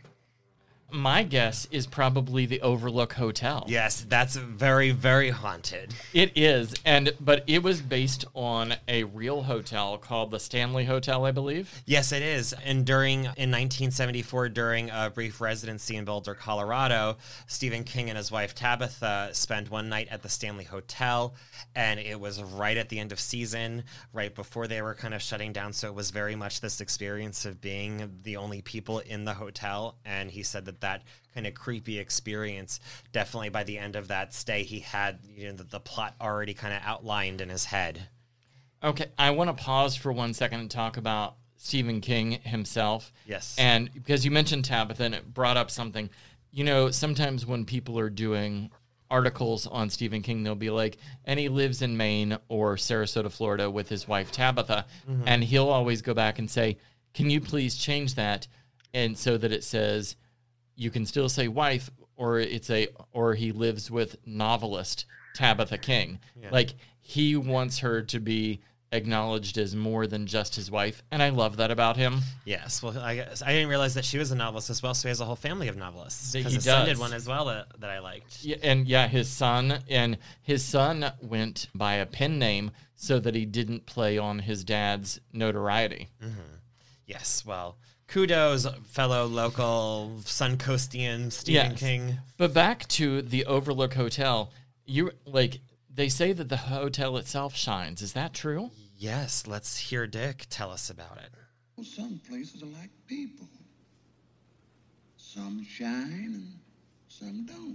My guess is probably the Overlook Hotel. Yes, that's very, very haunted. It is, and but it was based on a real hotel called the Stanley Hotel, I believe. Yes, it is. And during in nineteen seventy-four, during a brief residency in Boulder, Colorado, Stephen King and his wife Tabitha spent one night at the Stanley Hotel, and it was right at the end of season, right before they were kind of shutting down. So it was very much this experience of being the only people in the hotel. And he said that that kind of creepy experience, definitely by the end of that stay, he had, you know, the, the plot already kind of outlined in his head. Okay, I want to pause for one second and talk about Stephen King himself. Yes. And because you mentioned Tabitha, and it brought up something. You know, sometimes when people are doing articles on Stephen King, they'll be like, and he lives in Maine or Sarasota, Florida with his wife Tabitha. Mm-hmm. And he'll always go back and say, can you please change that? And so that it says, you can still say wife, or it's a, or he lives with novelist Tabitha King. Yeah. Like, he wants her to be acknowledged as more than just his wife, and I love that about him. Yes, well, I guess I didn't realize that she was a novelist as well. So he has a whole family of novelists. He his does. son did one as well that, that I liked. Yeah, and yeah, his son and his son went by a pen name so that he didn't play on his dad's notoriety. Mm-hmm. Yes, well, kudos, fellow local Suncoastian Stephen yes. King. But back to the Overlook Hotel, you like they say that the hotel itself shines. Is that true? Yes, let's hear Dick tell us about it. Well, some places are like people. Some shine and some don't.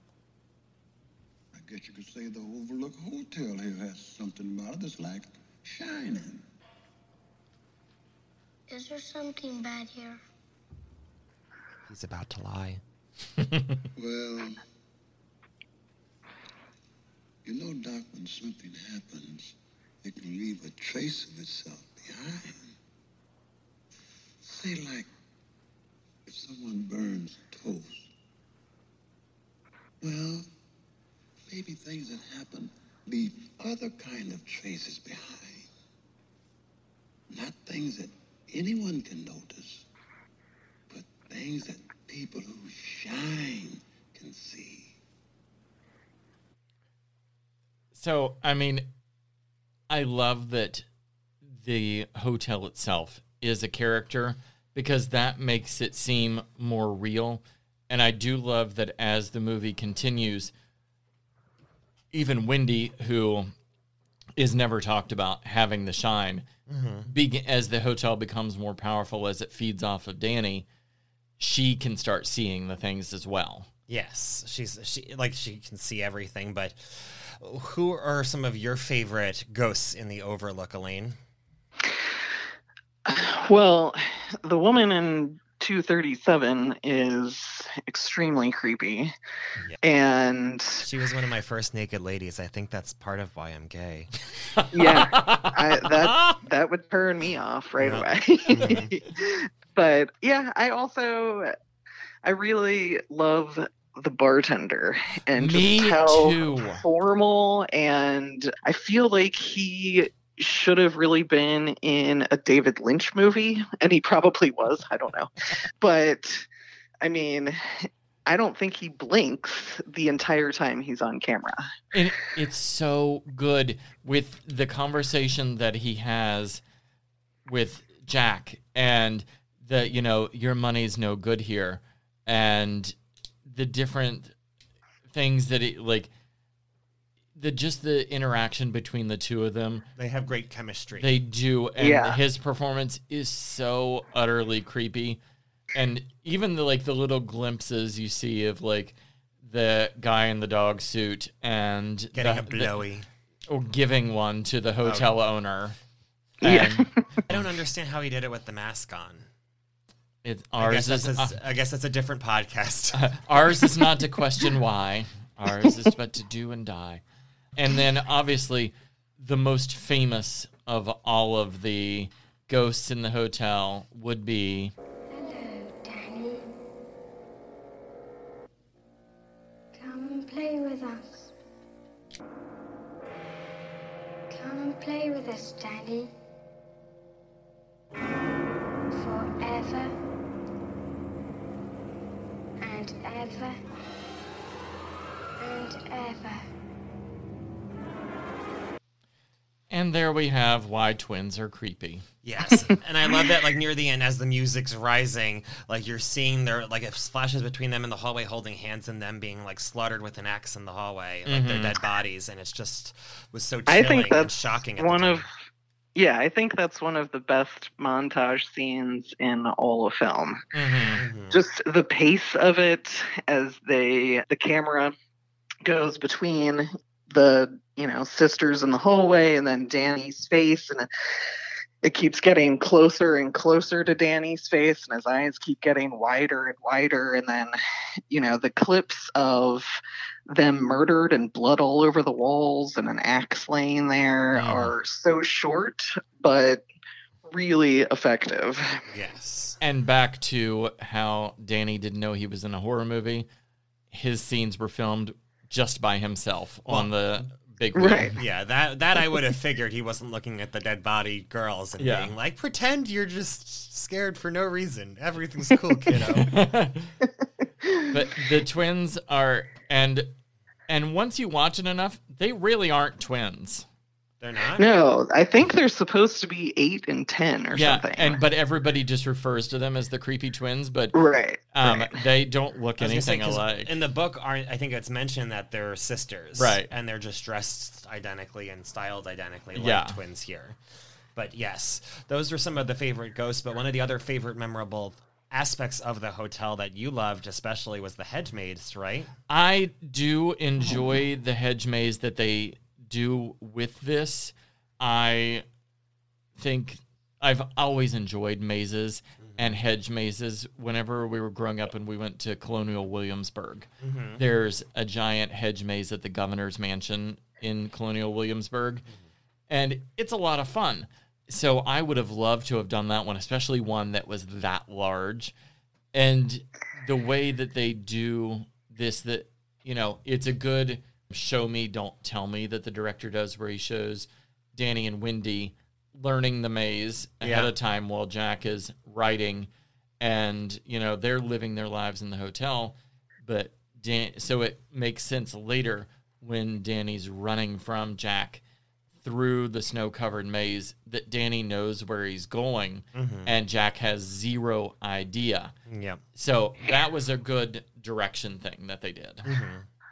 I guess you could say the Overlook Hotel here has something about it that's like shining. Is there something bad here? He's about to lie. Well, you know, Doc, when something happens, it can leave a trace of itself behind. Say, like, if someone burns toast. Well, maybe things that happen leave other kind of traces behind. Not things that anyone can notice, but things that people who shine can see. So, I mean, I love that the hotel itself is a character, because that makes it seem more real. And I do love that as the movie continues, even Wendy, who is never talked about, having the shine. Mm-hmm. Be- as the hotel becomes more powerful, as it feeds off of Danny, she can start seeing the things as well. Yes, she's she like she can see everything. But who are some of your favorite ghosts in the Overlook, Elaine? Well, the woman in two thirty-seven is extremely creepy. Yeah. And she was one of my first naked ladies. I think that's part of why I'm gay. Yeah, I, that that would turn me off right Yeah. away. Mm-hmm. But yeah, I also I really love the bartender and Me just how too. formal, and I feel like he should have really been in a David Lynch movie, and he probably was. I don't know. But, I mean, I don't think he blinks the entire time he's on camera. And it's so good with the conversation that he has with Jack and the, you know, your money's no good here. And the different things that it, like, the just the interaction between the two of them. They have great chemistry. They do, and Yeah. his performance is so utterly creepy. And even the like the little glimpses you see of like the guy in the dog suit and Getting the, a blowy. The, or giving one to the hotel Oh. owner. Yeah. And I don't understand how he did it with the mask on. it, I guess, ours that's is a, uh, I guess that's a different podcast. uh, ours is not to question why. Ours is but to do and die. And then obviously the most famous of all of the ghosts in the hotel would be Hello, Danny. Come and play with us. Come and play with us, Danny. Forever and ever and ever. And there we have why twins are creepy. Yes, and I love that. Like near the end, as the music's rising, like you're seeing their like it flashes between them in the hallway, holding hands, and them being like slaughtered with an axe in the hallway, like their dead bodies, and it's just was so I chilling think and that's shocking. At one the of time. yeah, I think that's one of the best montage scenes in all of film. Mhm. Just the pace of it as they the camera goes between the you know sisters in the hallway and then Danny's face, and it, it keeps getting closer and closer to Danny's face, and his eyes keep getting wider and wider, and then you know the clips of them murdered and blood all over the walls and an axe laying there Yeah. are so short but really effective. Yes. And back to how Danny didn't know he was in a horror movie. His scenes were filmed just by himself on the big wheel. Right. Yeah, that that I would have figured he wasn't looking at the dead body girls and Yeah. being like, pretend you're just scared for no reason. Everything's cool, kiddo. But the twins are, and and once you watch it enough, they really aren't twins. They're not? No, I think they're supposed to be eight and ten or Yeah, something. and but everybody just refers to them as the creepy twins, but right, um, right. they don't look I was gonna say, anything 'cause alike. in the book, aren't I think it's mentioned that they're sisters, Right. And they're just dressed identically and styled identically like Yeah. twins here. But yes, those were some of the favorite ghosts. But one of the other favorite memorable aspects of the hotel that you loved, especially, was the hedge maze, right? I do enjoy the hedge maze that they do with this. I think I've always enjoyed mazes and hedge mazes. Whenever we were growing up and we went to Colonial Williamsburg, Mm-hmm. there's a giant hedge maze at the governor's mansion in Colonial Williamsburg, and it's a lot of fun. So I would have loved to have done that one, especially one that was that large. And the way that they do this, that, you know, it's a good show me, don't tell me that the director does, where he shows Danny and Wendy learning the maze ahead Yeah. of time while Jack is writing, and, you know, they're living their lives in the hotel. But Dan- so it makes sense later when Danny's running from Jack through the snow-covered maze that Danny knows where he's going, and Jack has zero idea. Yep. So that was a good direction thing that they did.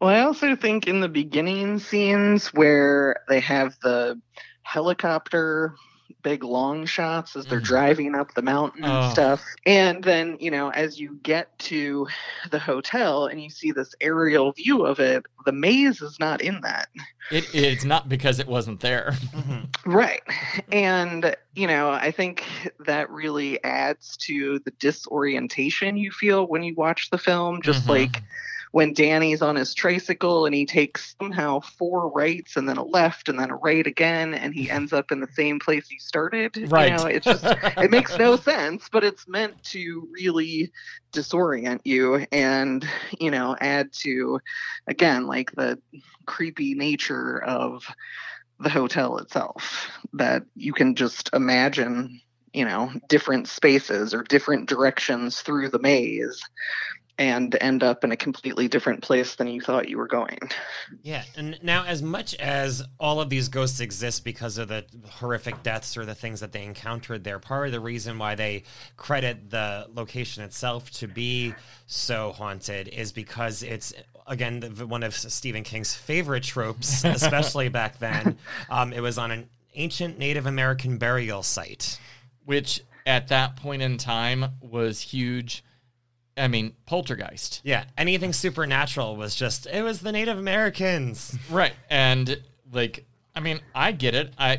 Well, I also think in the beginning scenes where they have the helicopter big long shots as they're Mm. driving up the mountain and Oh. stuff. And then, you know, as you get to the hotel and you see this aerial view of it, the maze is not in that. It, it's not because it wasn't there. Right. And, you know, I think that really adds to the disorientation you feel when you watch the film. Just Mhm. like when Danny's on his tricycle and he takes somehow four rights and then a left and then a right again, and he ends up in the same place he started. Right. You know, it's just, it makes no sense, but it's meant to really disorient you and, you know, add to, again, like the creepy nature of the hotel itself, that you can just imagine, you know, different spaces or different directions through the maze and end up in a completely different place than you thought you were going. Yeah, and now as much as all of these ghosts exist because of the horrific deaths or the things that they encountered there, part of the reason why they credit the location itself to be so haunted is because it's, again, the, one of Stephen King's favorite tropes, especially back then. Um, it was on an ancient Native American burial site. Which at that point in time was huge. I mean, Poltergeist. Yeah, anything supernatural was just, it was the Native Americans. Right. And like, I mean, I get it. I,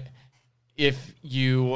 if you,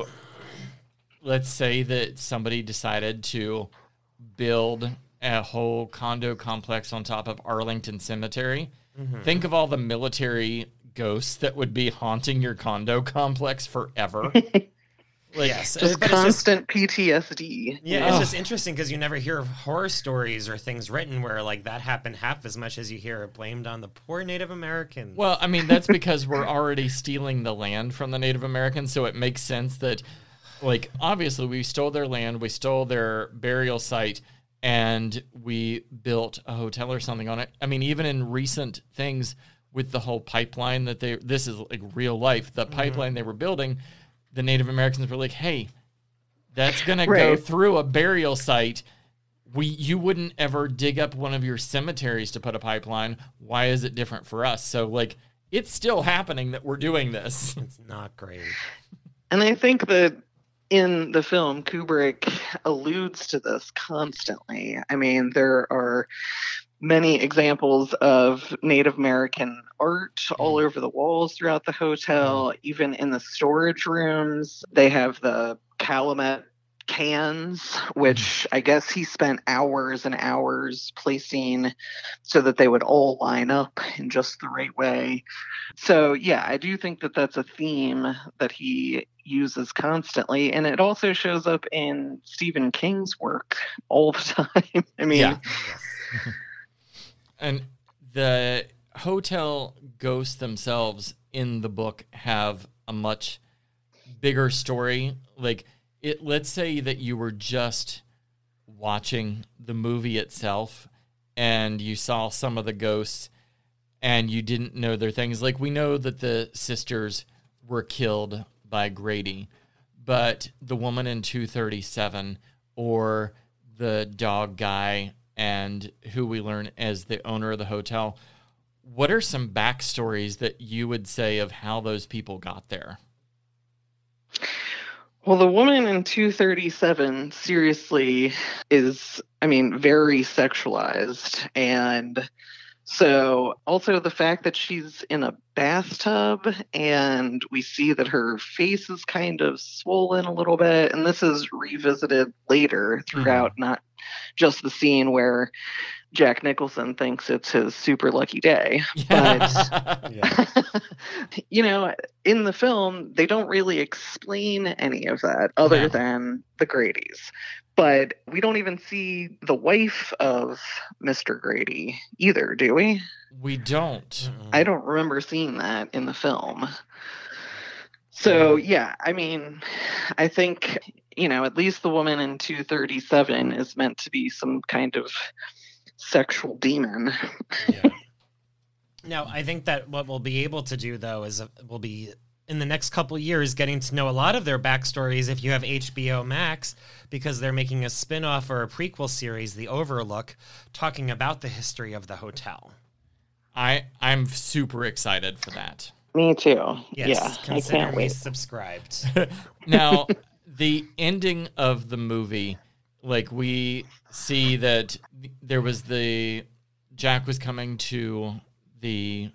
let's say that somebody decided to build a whole condo complex on top of Arlington Cemetery, Mhm. think of all the military ghosts that would be haunting your condo complex forever. Like, Yes, Just but it's just- constant P T S D. Yeah, it's Oh. just interesting because you never hear horror stories or things written where like that happened half as much as you hear it blamed on the poor Native Americans. Well, I mean, that's because we're already stealing the land from the Native Americans, so it makes sense that, like, obviously we stole their land, we stole their burial site, and we built a hotel or something on it. I mean, even in recent things with the whole pipeline that they, this is like real life, the pipeline they were building, the Native Americans were like, hey, that's going to go Right. through a burial site. We, you wouldn't ever dig up one of your cemeteries to put a pipeline. Why is it different for us? So, like, it's still happening that we're doing this. It's not great. And I think that in the film, Kubrick alludes to this constantly. I mean, there are many examples of Native American art all over the walls throughout the hotel, even in the storage rooms. They have the Calumet cans, which I guess he spent hours and hours placing so that they would all line up in just the right way. So, yeah, I do think that that's a theme that he uses constantly. And it also shows up in Stephen King's work all the time. I mean, Yeah. And the hotel ghosts themselves in the book have a much bigger story. Like, it, let's say that you were just watching the movie itself and you saw some of the ghosts and you didn't know their things. Like, we know that the sisters were killed by Grady, but the woman in two thirty-seven or the dog guy and who we learn as the owner of the hotel, what are some backstories that you would say of how those people got there? well, the woman in two thirty-seven seriously is, I mean, very sexualized. And so also the fact that she's in a bathtub and we see that her face is kind of swollen a little bit. And this is revisited later throughout, mm-hmm. not just the scene where Jack Nicholson thinks it's his super lucky day. But, Yeah. you know, in the film, they don't really explain any of that other No. than the Gradys. But we don't even see the wife of Mister Grady either, do we? We don't. I don't remember seeing that in the film. So, yeah, I mean, I think, you know, at least the woman in two thirty-seven is meant to be some kind of sexual demon. Yeah. Now, I think that what we'll be able to do, though, is uh, we'll be, in the next couple years, getting to know a lot of their backstories if you have H B O Max, because they're making a spin-off or a prequel series, The Overlook, talking about the history of the hotel. I I'm super excited for that. Me too. Yes, yeah, I consider can't me wait. subscribed. Now, the ending of the movie, like we see that there was the Jack was coming to the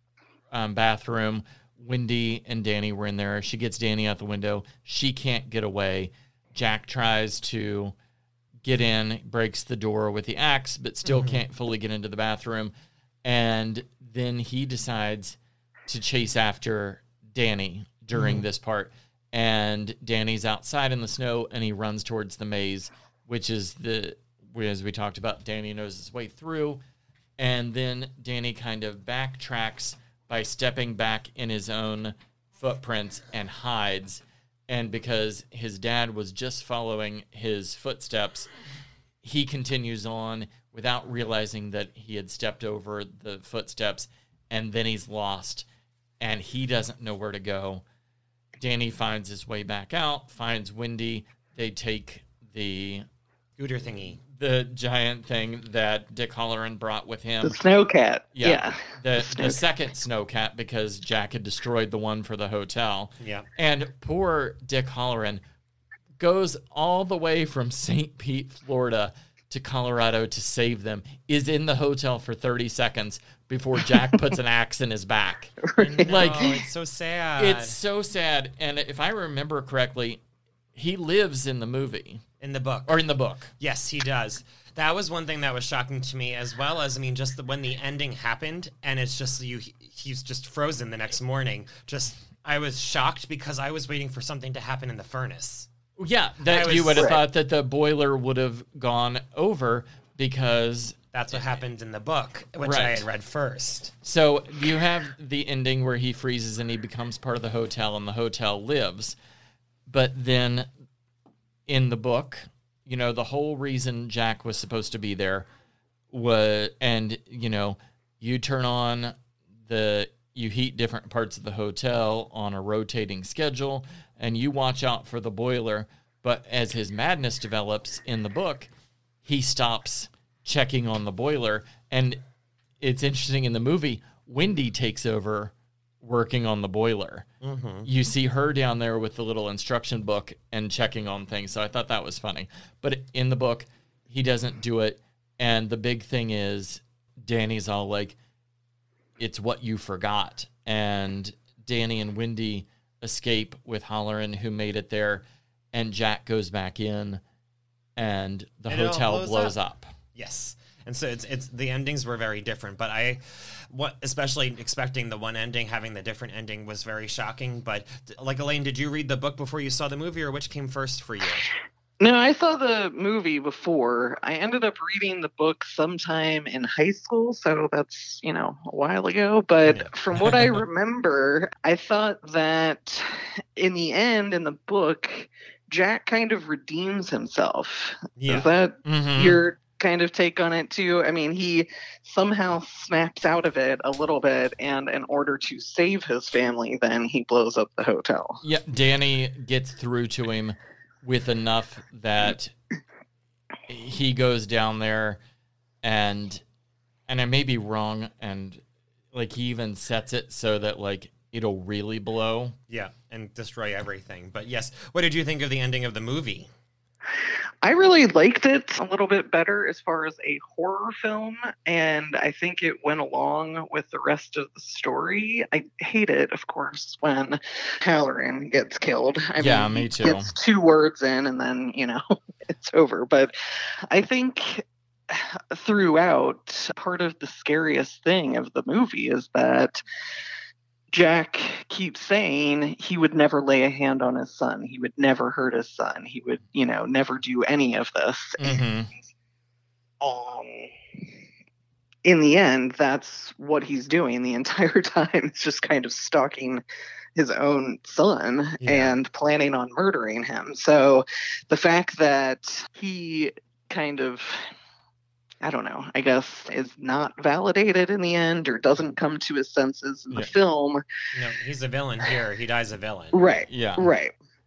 um, bathroom. Wendy and Danny were in there. She gets Danny out the window. She can't get away. Jack tries to get in, breaks the door with the axe, but still mm-hmm. can't fully get into the bathroom. And then he decides to chase after Danny during mm-hmm. this part. And Danny's outside in the snow, and he runs towards the maze, which is the, as we talked about, Danny knows his way through. And then Danny kind of backtracks by stepping back in his own footprints and hides. And because his dad was just following his footsteps, he continues on without realizing that he had stepped over the footsteps, and then he's lost, and he doesn't know where to go. Danny finds his way back out, finds Wendy. They take the Scooter thingy. The giant thing that Dick Halloran brought with him. The snowcat. Yeah. yeah. The, the, the second snowcat, because Jack had destroyed the one for the hotel. Yeah. And poor Dick Halloran goes all the way from Saint Pete, Florida to Colorado to save them, is in the hotel for thirty seconds before Jack puts an axe in his back. Right. Like, no, it's so sad. It's so sad. And if I remember correctly, he lives in the movie. In the book. Or in the book. Yes, he does. That was one thing that was shocking to me, as well as, I mean, just the, when the ending happened, and it's just, you, he's just frozen the next morning. Just, I was shocked because I was waiting for something to happen in the furnace. Yeah, that was, you would have right. thought that the boiler would have gone over because... That's what happened in the book, which right. I had read first. So you have the ending where he freezes and he becomes part of the hotel, and the hotel lives. But then... in the book, you know, the whole reason Jack was supposed to be there was, and, you know, you turn on the, you heat different parts of the hotel on a rotating schedule, and you watch out for the boiler. But as his madness develops in the book, he stops checking on the boiler. And it's interesting in the movie, Wendy takes over working on the boiler. Mm-hmm. You see her down there with the little instruction book and checking on things. So I thought that was funny. But in the book, he doesn't do it. And the big thing is Danny's all like, it's what you forgot. And Danny and Wendy escape with Halloran, who made it there. And Jack goes back in, and the and hotel blows, blows up. up. Yes. And so it's it's the endings were very different, but I, what especially expecting the one ending, having the different ending was very shocking. But like, Elaine, did you read the book before you saw the movie, or which came first for you? No, I saw the movie before. I ended up reading the book sometime in high school, so that's, you know, a while ago. But yeah. From what I remember, I thought that in the end, in the book, Jack kind of redeems himself. Yeah. Is that Mm-hmm. your kind of take on it too? I mean, he somehow snaps out of it a little bit, and in order to save his family, then he blows up the hotel. Yeah, Danny gets through to him with enough that he goes down there, and and I may be wrong, and like he even sets it so that like it'll really blow. Yeah, and destroy everything. But yes, what did you think of the ending of the movie? I really liked it a little bit better as far as a horror film, and I think it went along with the rest of the story. I hate it, of course, when Halloran gets killed. I yeah, mean, me too. Gets two words in, and then, you know, it's over. But I think throughout, part of the scariest thing of the movie is that Jack keeps saying he would never lay a hand on his son. He would never hurt his son. He would, you know, never do any of this. Mm-hmm. And, um, in the end, that's what he's doing the entire time. It's just kind of stalking his own son yeah. and planning on murdering him. So the fact that he kind of, I don't know, I guess is not validated in the end, or doesn't come to his senses in the yeah. film. No, he's a villain here. He dies a villain. Right. Yeah. Right.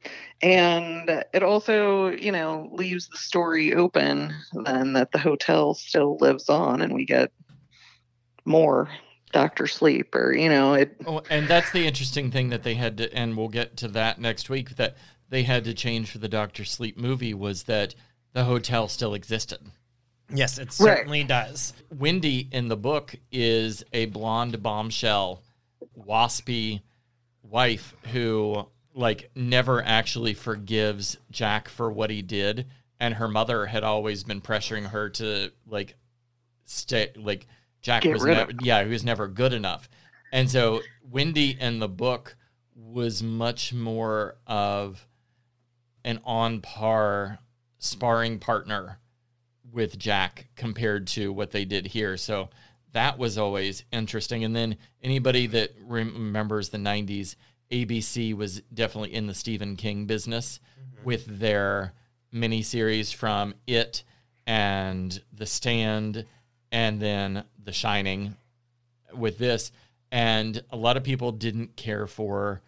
And it also, you know, leaves the story open then that the hotel still lives on, and we get more Doctor Sleep, or, you know, it. Oh, and that's the interesting thing that they had to, and we'll get to that next week, that they had to change for the Doctor Sleep movie, was that the hotel still existed. Yes, it certainly right. does. Wendy in the book is a blonde bombshell, waspy wife who, like, never actually forgives Jack for what he did, and her mother had always been pressuring her to, like, stay, like, Jack Get was rid never, of yeah, he was never good enough. And so Wendy in the book was much more of an on par sparring partner with Jack compared to what they did here. So that was always interesting. And then anybody that remembers the nineties, A B C was definitely in the Stephen King business mm-hmm. with their miniseries from It and The Stand and then The Shining with this. And a lot of people didn't care for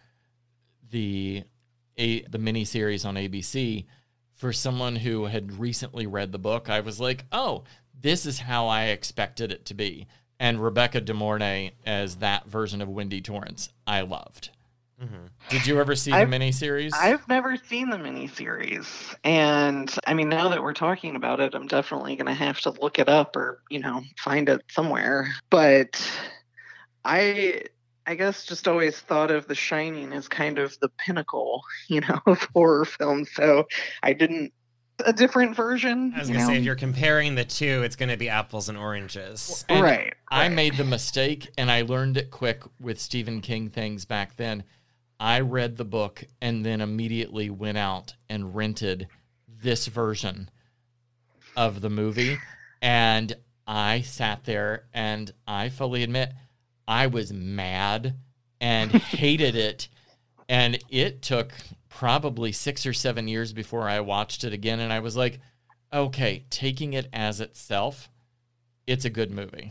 the a the miniseries on A B C. For someone who had recently read the book, I was like, oh, this is how I expected it to be. And Rebecca De Mornay as that version of Wendy Torrance, I loved. Mm-hmm. Did you ever see I've, the miniseries? I've never seen the miniseries. And, I mean, now that we're talking about it, I'm definitely going to have to look it up or, you know, find it somewhere. But I... I guess just always thought of The Shining as kind of the pinnacle, you know, of horror films. So I didn't, a different version. I was going to say, if you're comparing the two, it's going to be apples and oranges. And right, I right. made the mistake, and I learned it quick with Stephen King things back then. I read the book and then immediately went out and rented this version of the movie. And I sat there and I fully admit, I was mad and hated it, and it took probably six or seven years before I watched it again, and I was like, okay, taking it as itself, it's a good movie.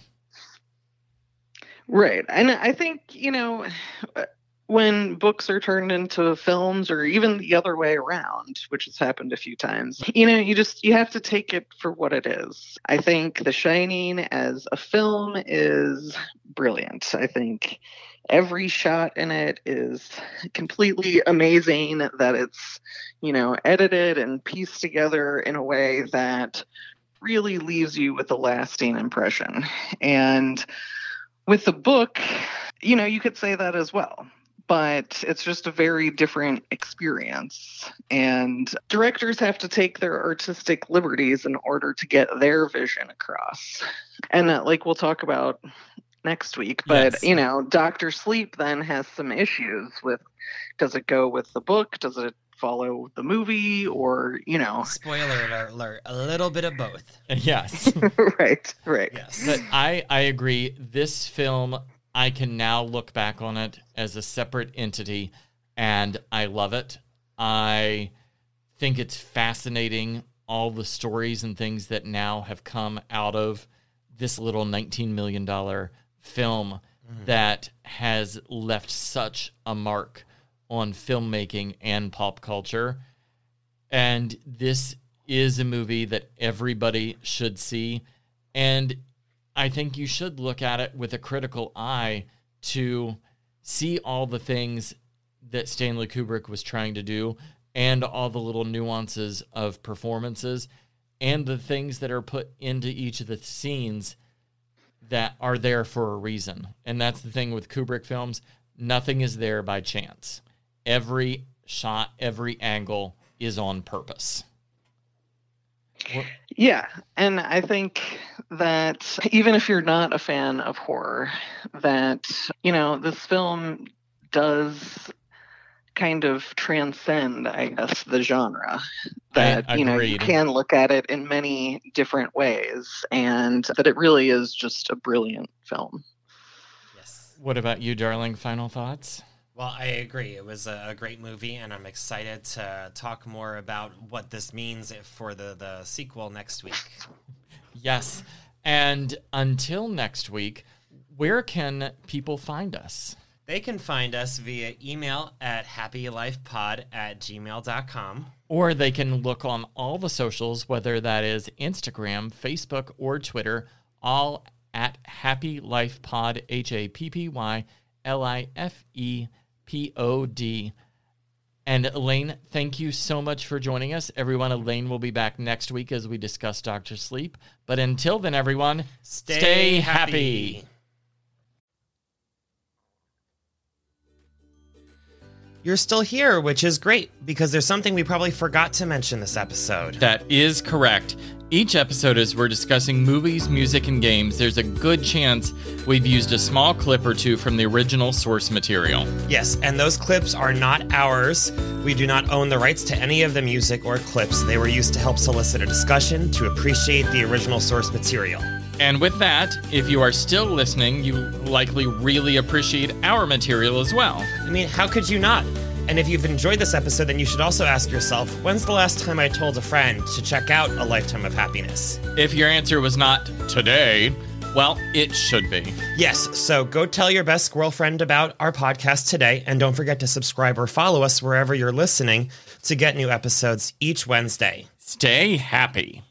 Right, and I think, you know, when books are turned into films, or even the other way around, which has happened a few times, you know, you just, you have to take it for what it is. I think The Shining as a film is brilliant. I think every shot in it is completely amazing, that it's, you know, edited and pieced together in a way that really leaves you with a lasting impression. And with the book, you know, you could say that as well. But it's just a very different experience. And directors have to take their artistic liberties in order to get their vision across. And uh, like we'll talk about next week, but, yes. you know, Doctor Sleep then has some issues with, does it go with the book? Does it follow the movie? Or, you know. Spoiler alert, a little bit of both. Yes. right, right. Yes. But I, I agree. This film, I can now look back on it as a separate entity, and I love it. I think it's fascinating, all the stories and things that now have come out of this little nineteen million dollars film mm. that has left such a mark on filmmaking and pop culture. And this is a movie that everybody should see. And I think you should look at it with a critical eye to see all the things that Stanley Kubrick was trying to do, and all the little nuances of performances, and the things that are put into each of the scenes that are there for a reason. And that's the thing with Kubrick films. Nothing is there by chance. Every shot, every angle is on purpose. Yeah, and I think that even if you're not a fan of horror, that, you know, this film does kind of transcend, I guess, the genre. That, you know, you can look at it in many different ways, and that it really is just a brilliant film. Yes. What about you, darling? Final thoughts? Well, I agree. It was a great movie, and I'm excited to talk more about what this means for the, the sequel next week. Yes. And until next week, where can people find us? They can find us via email at happylifepod at gmail dot com. Or they can look on all the socials, whether that is Instagram, Facebook, or Twitter, all at Happy Life Pod, H A P P Y L I F E P O D. And Elaine, thank you so much for joining us. Everyone, Elaine will be back next week as we discuss Doctor Sleep. But until then, everyone, Stay, stay happy. happy. You're still here, which is great, because there's something we probably forgot to mention this episode. That is correct. Each episode, as we're discussing movies, music, and games, there's a good chance we've used a small clip or two from the original source material. Yes, and those clips are not ours. We do not own the rights to any of the music or clips. They were used to help solicit a discussion to appreciate the original source material. And with that, if you are still listening, you likely really appreciate our material as well. I mean, how could you not? And if you've enjoyed this episode, then you should also ask yourself, when's the last time I told a friend to check out A Lifetime of Happiness? If your answer was not today, well, it should be. Yes, so go tell your best squirrel friend about our podcast today, and don't forget to subscribe or follow us wherever you're listening to get new episodes each Wednesday. Stay happy.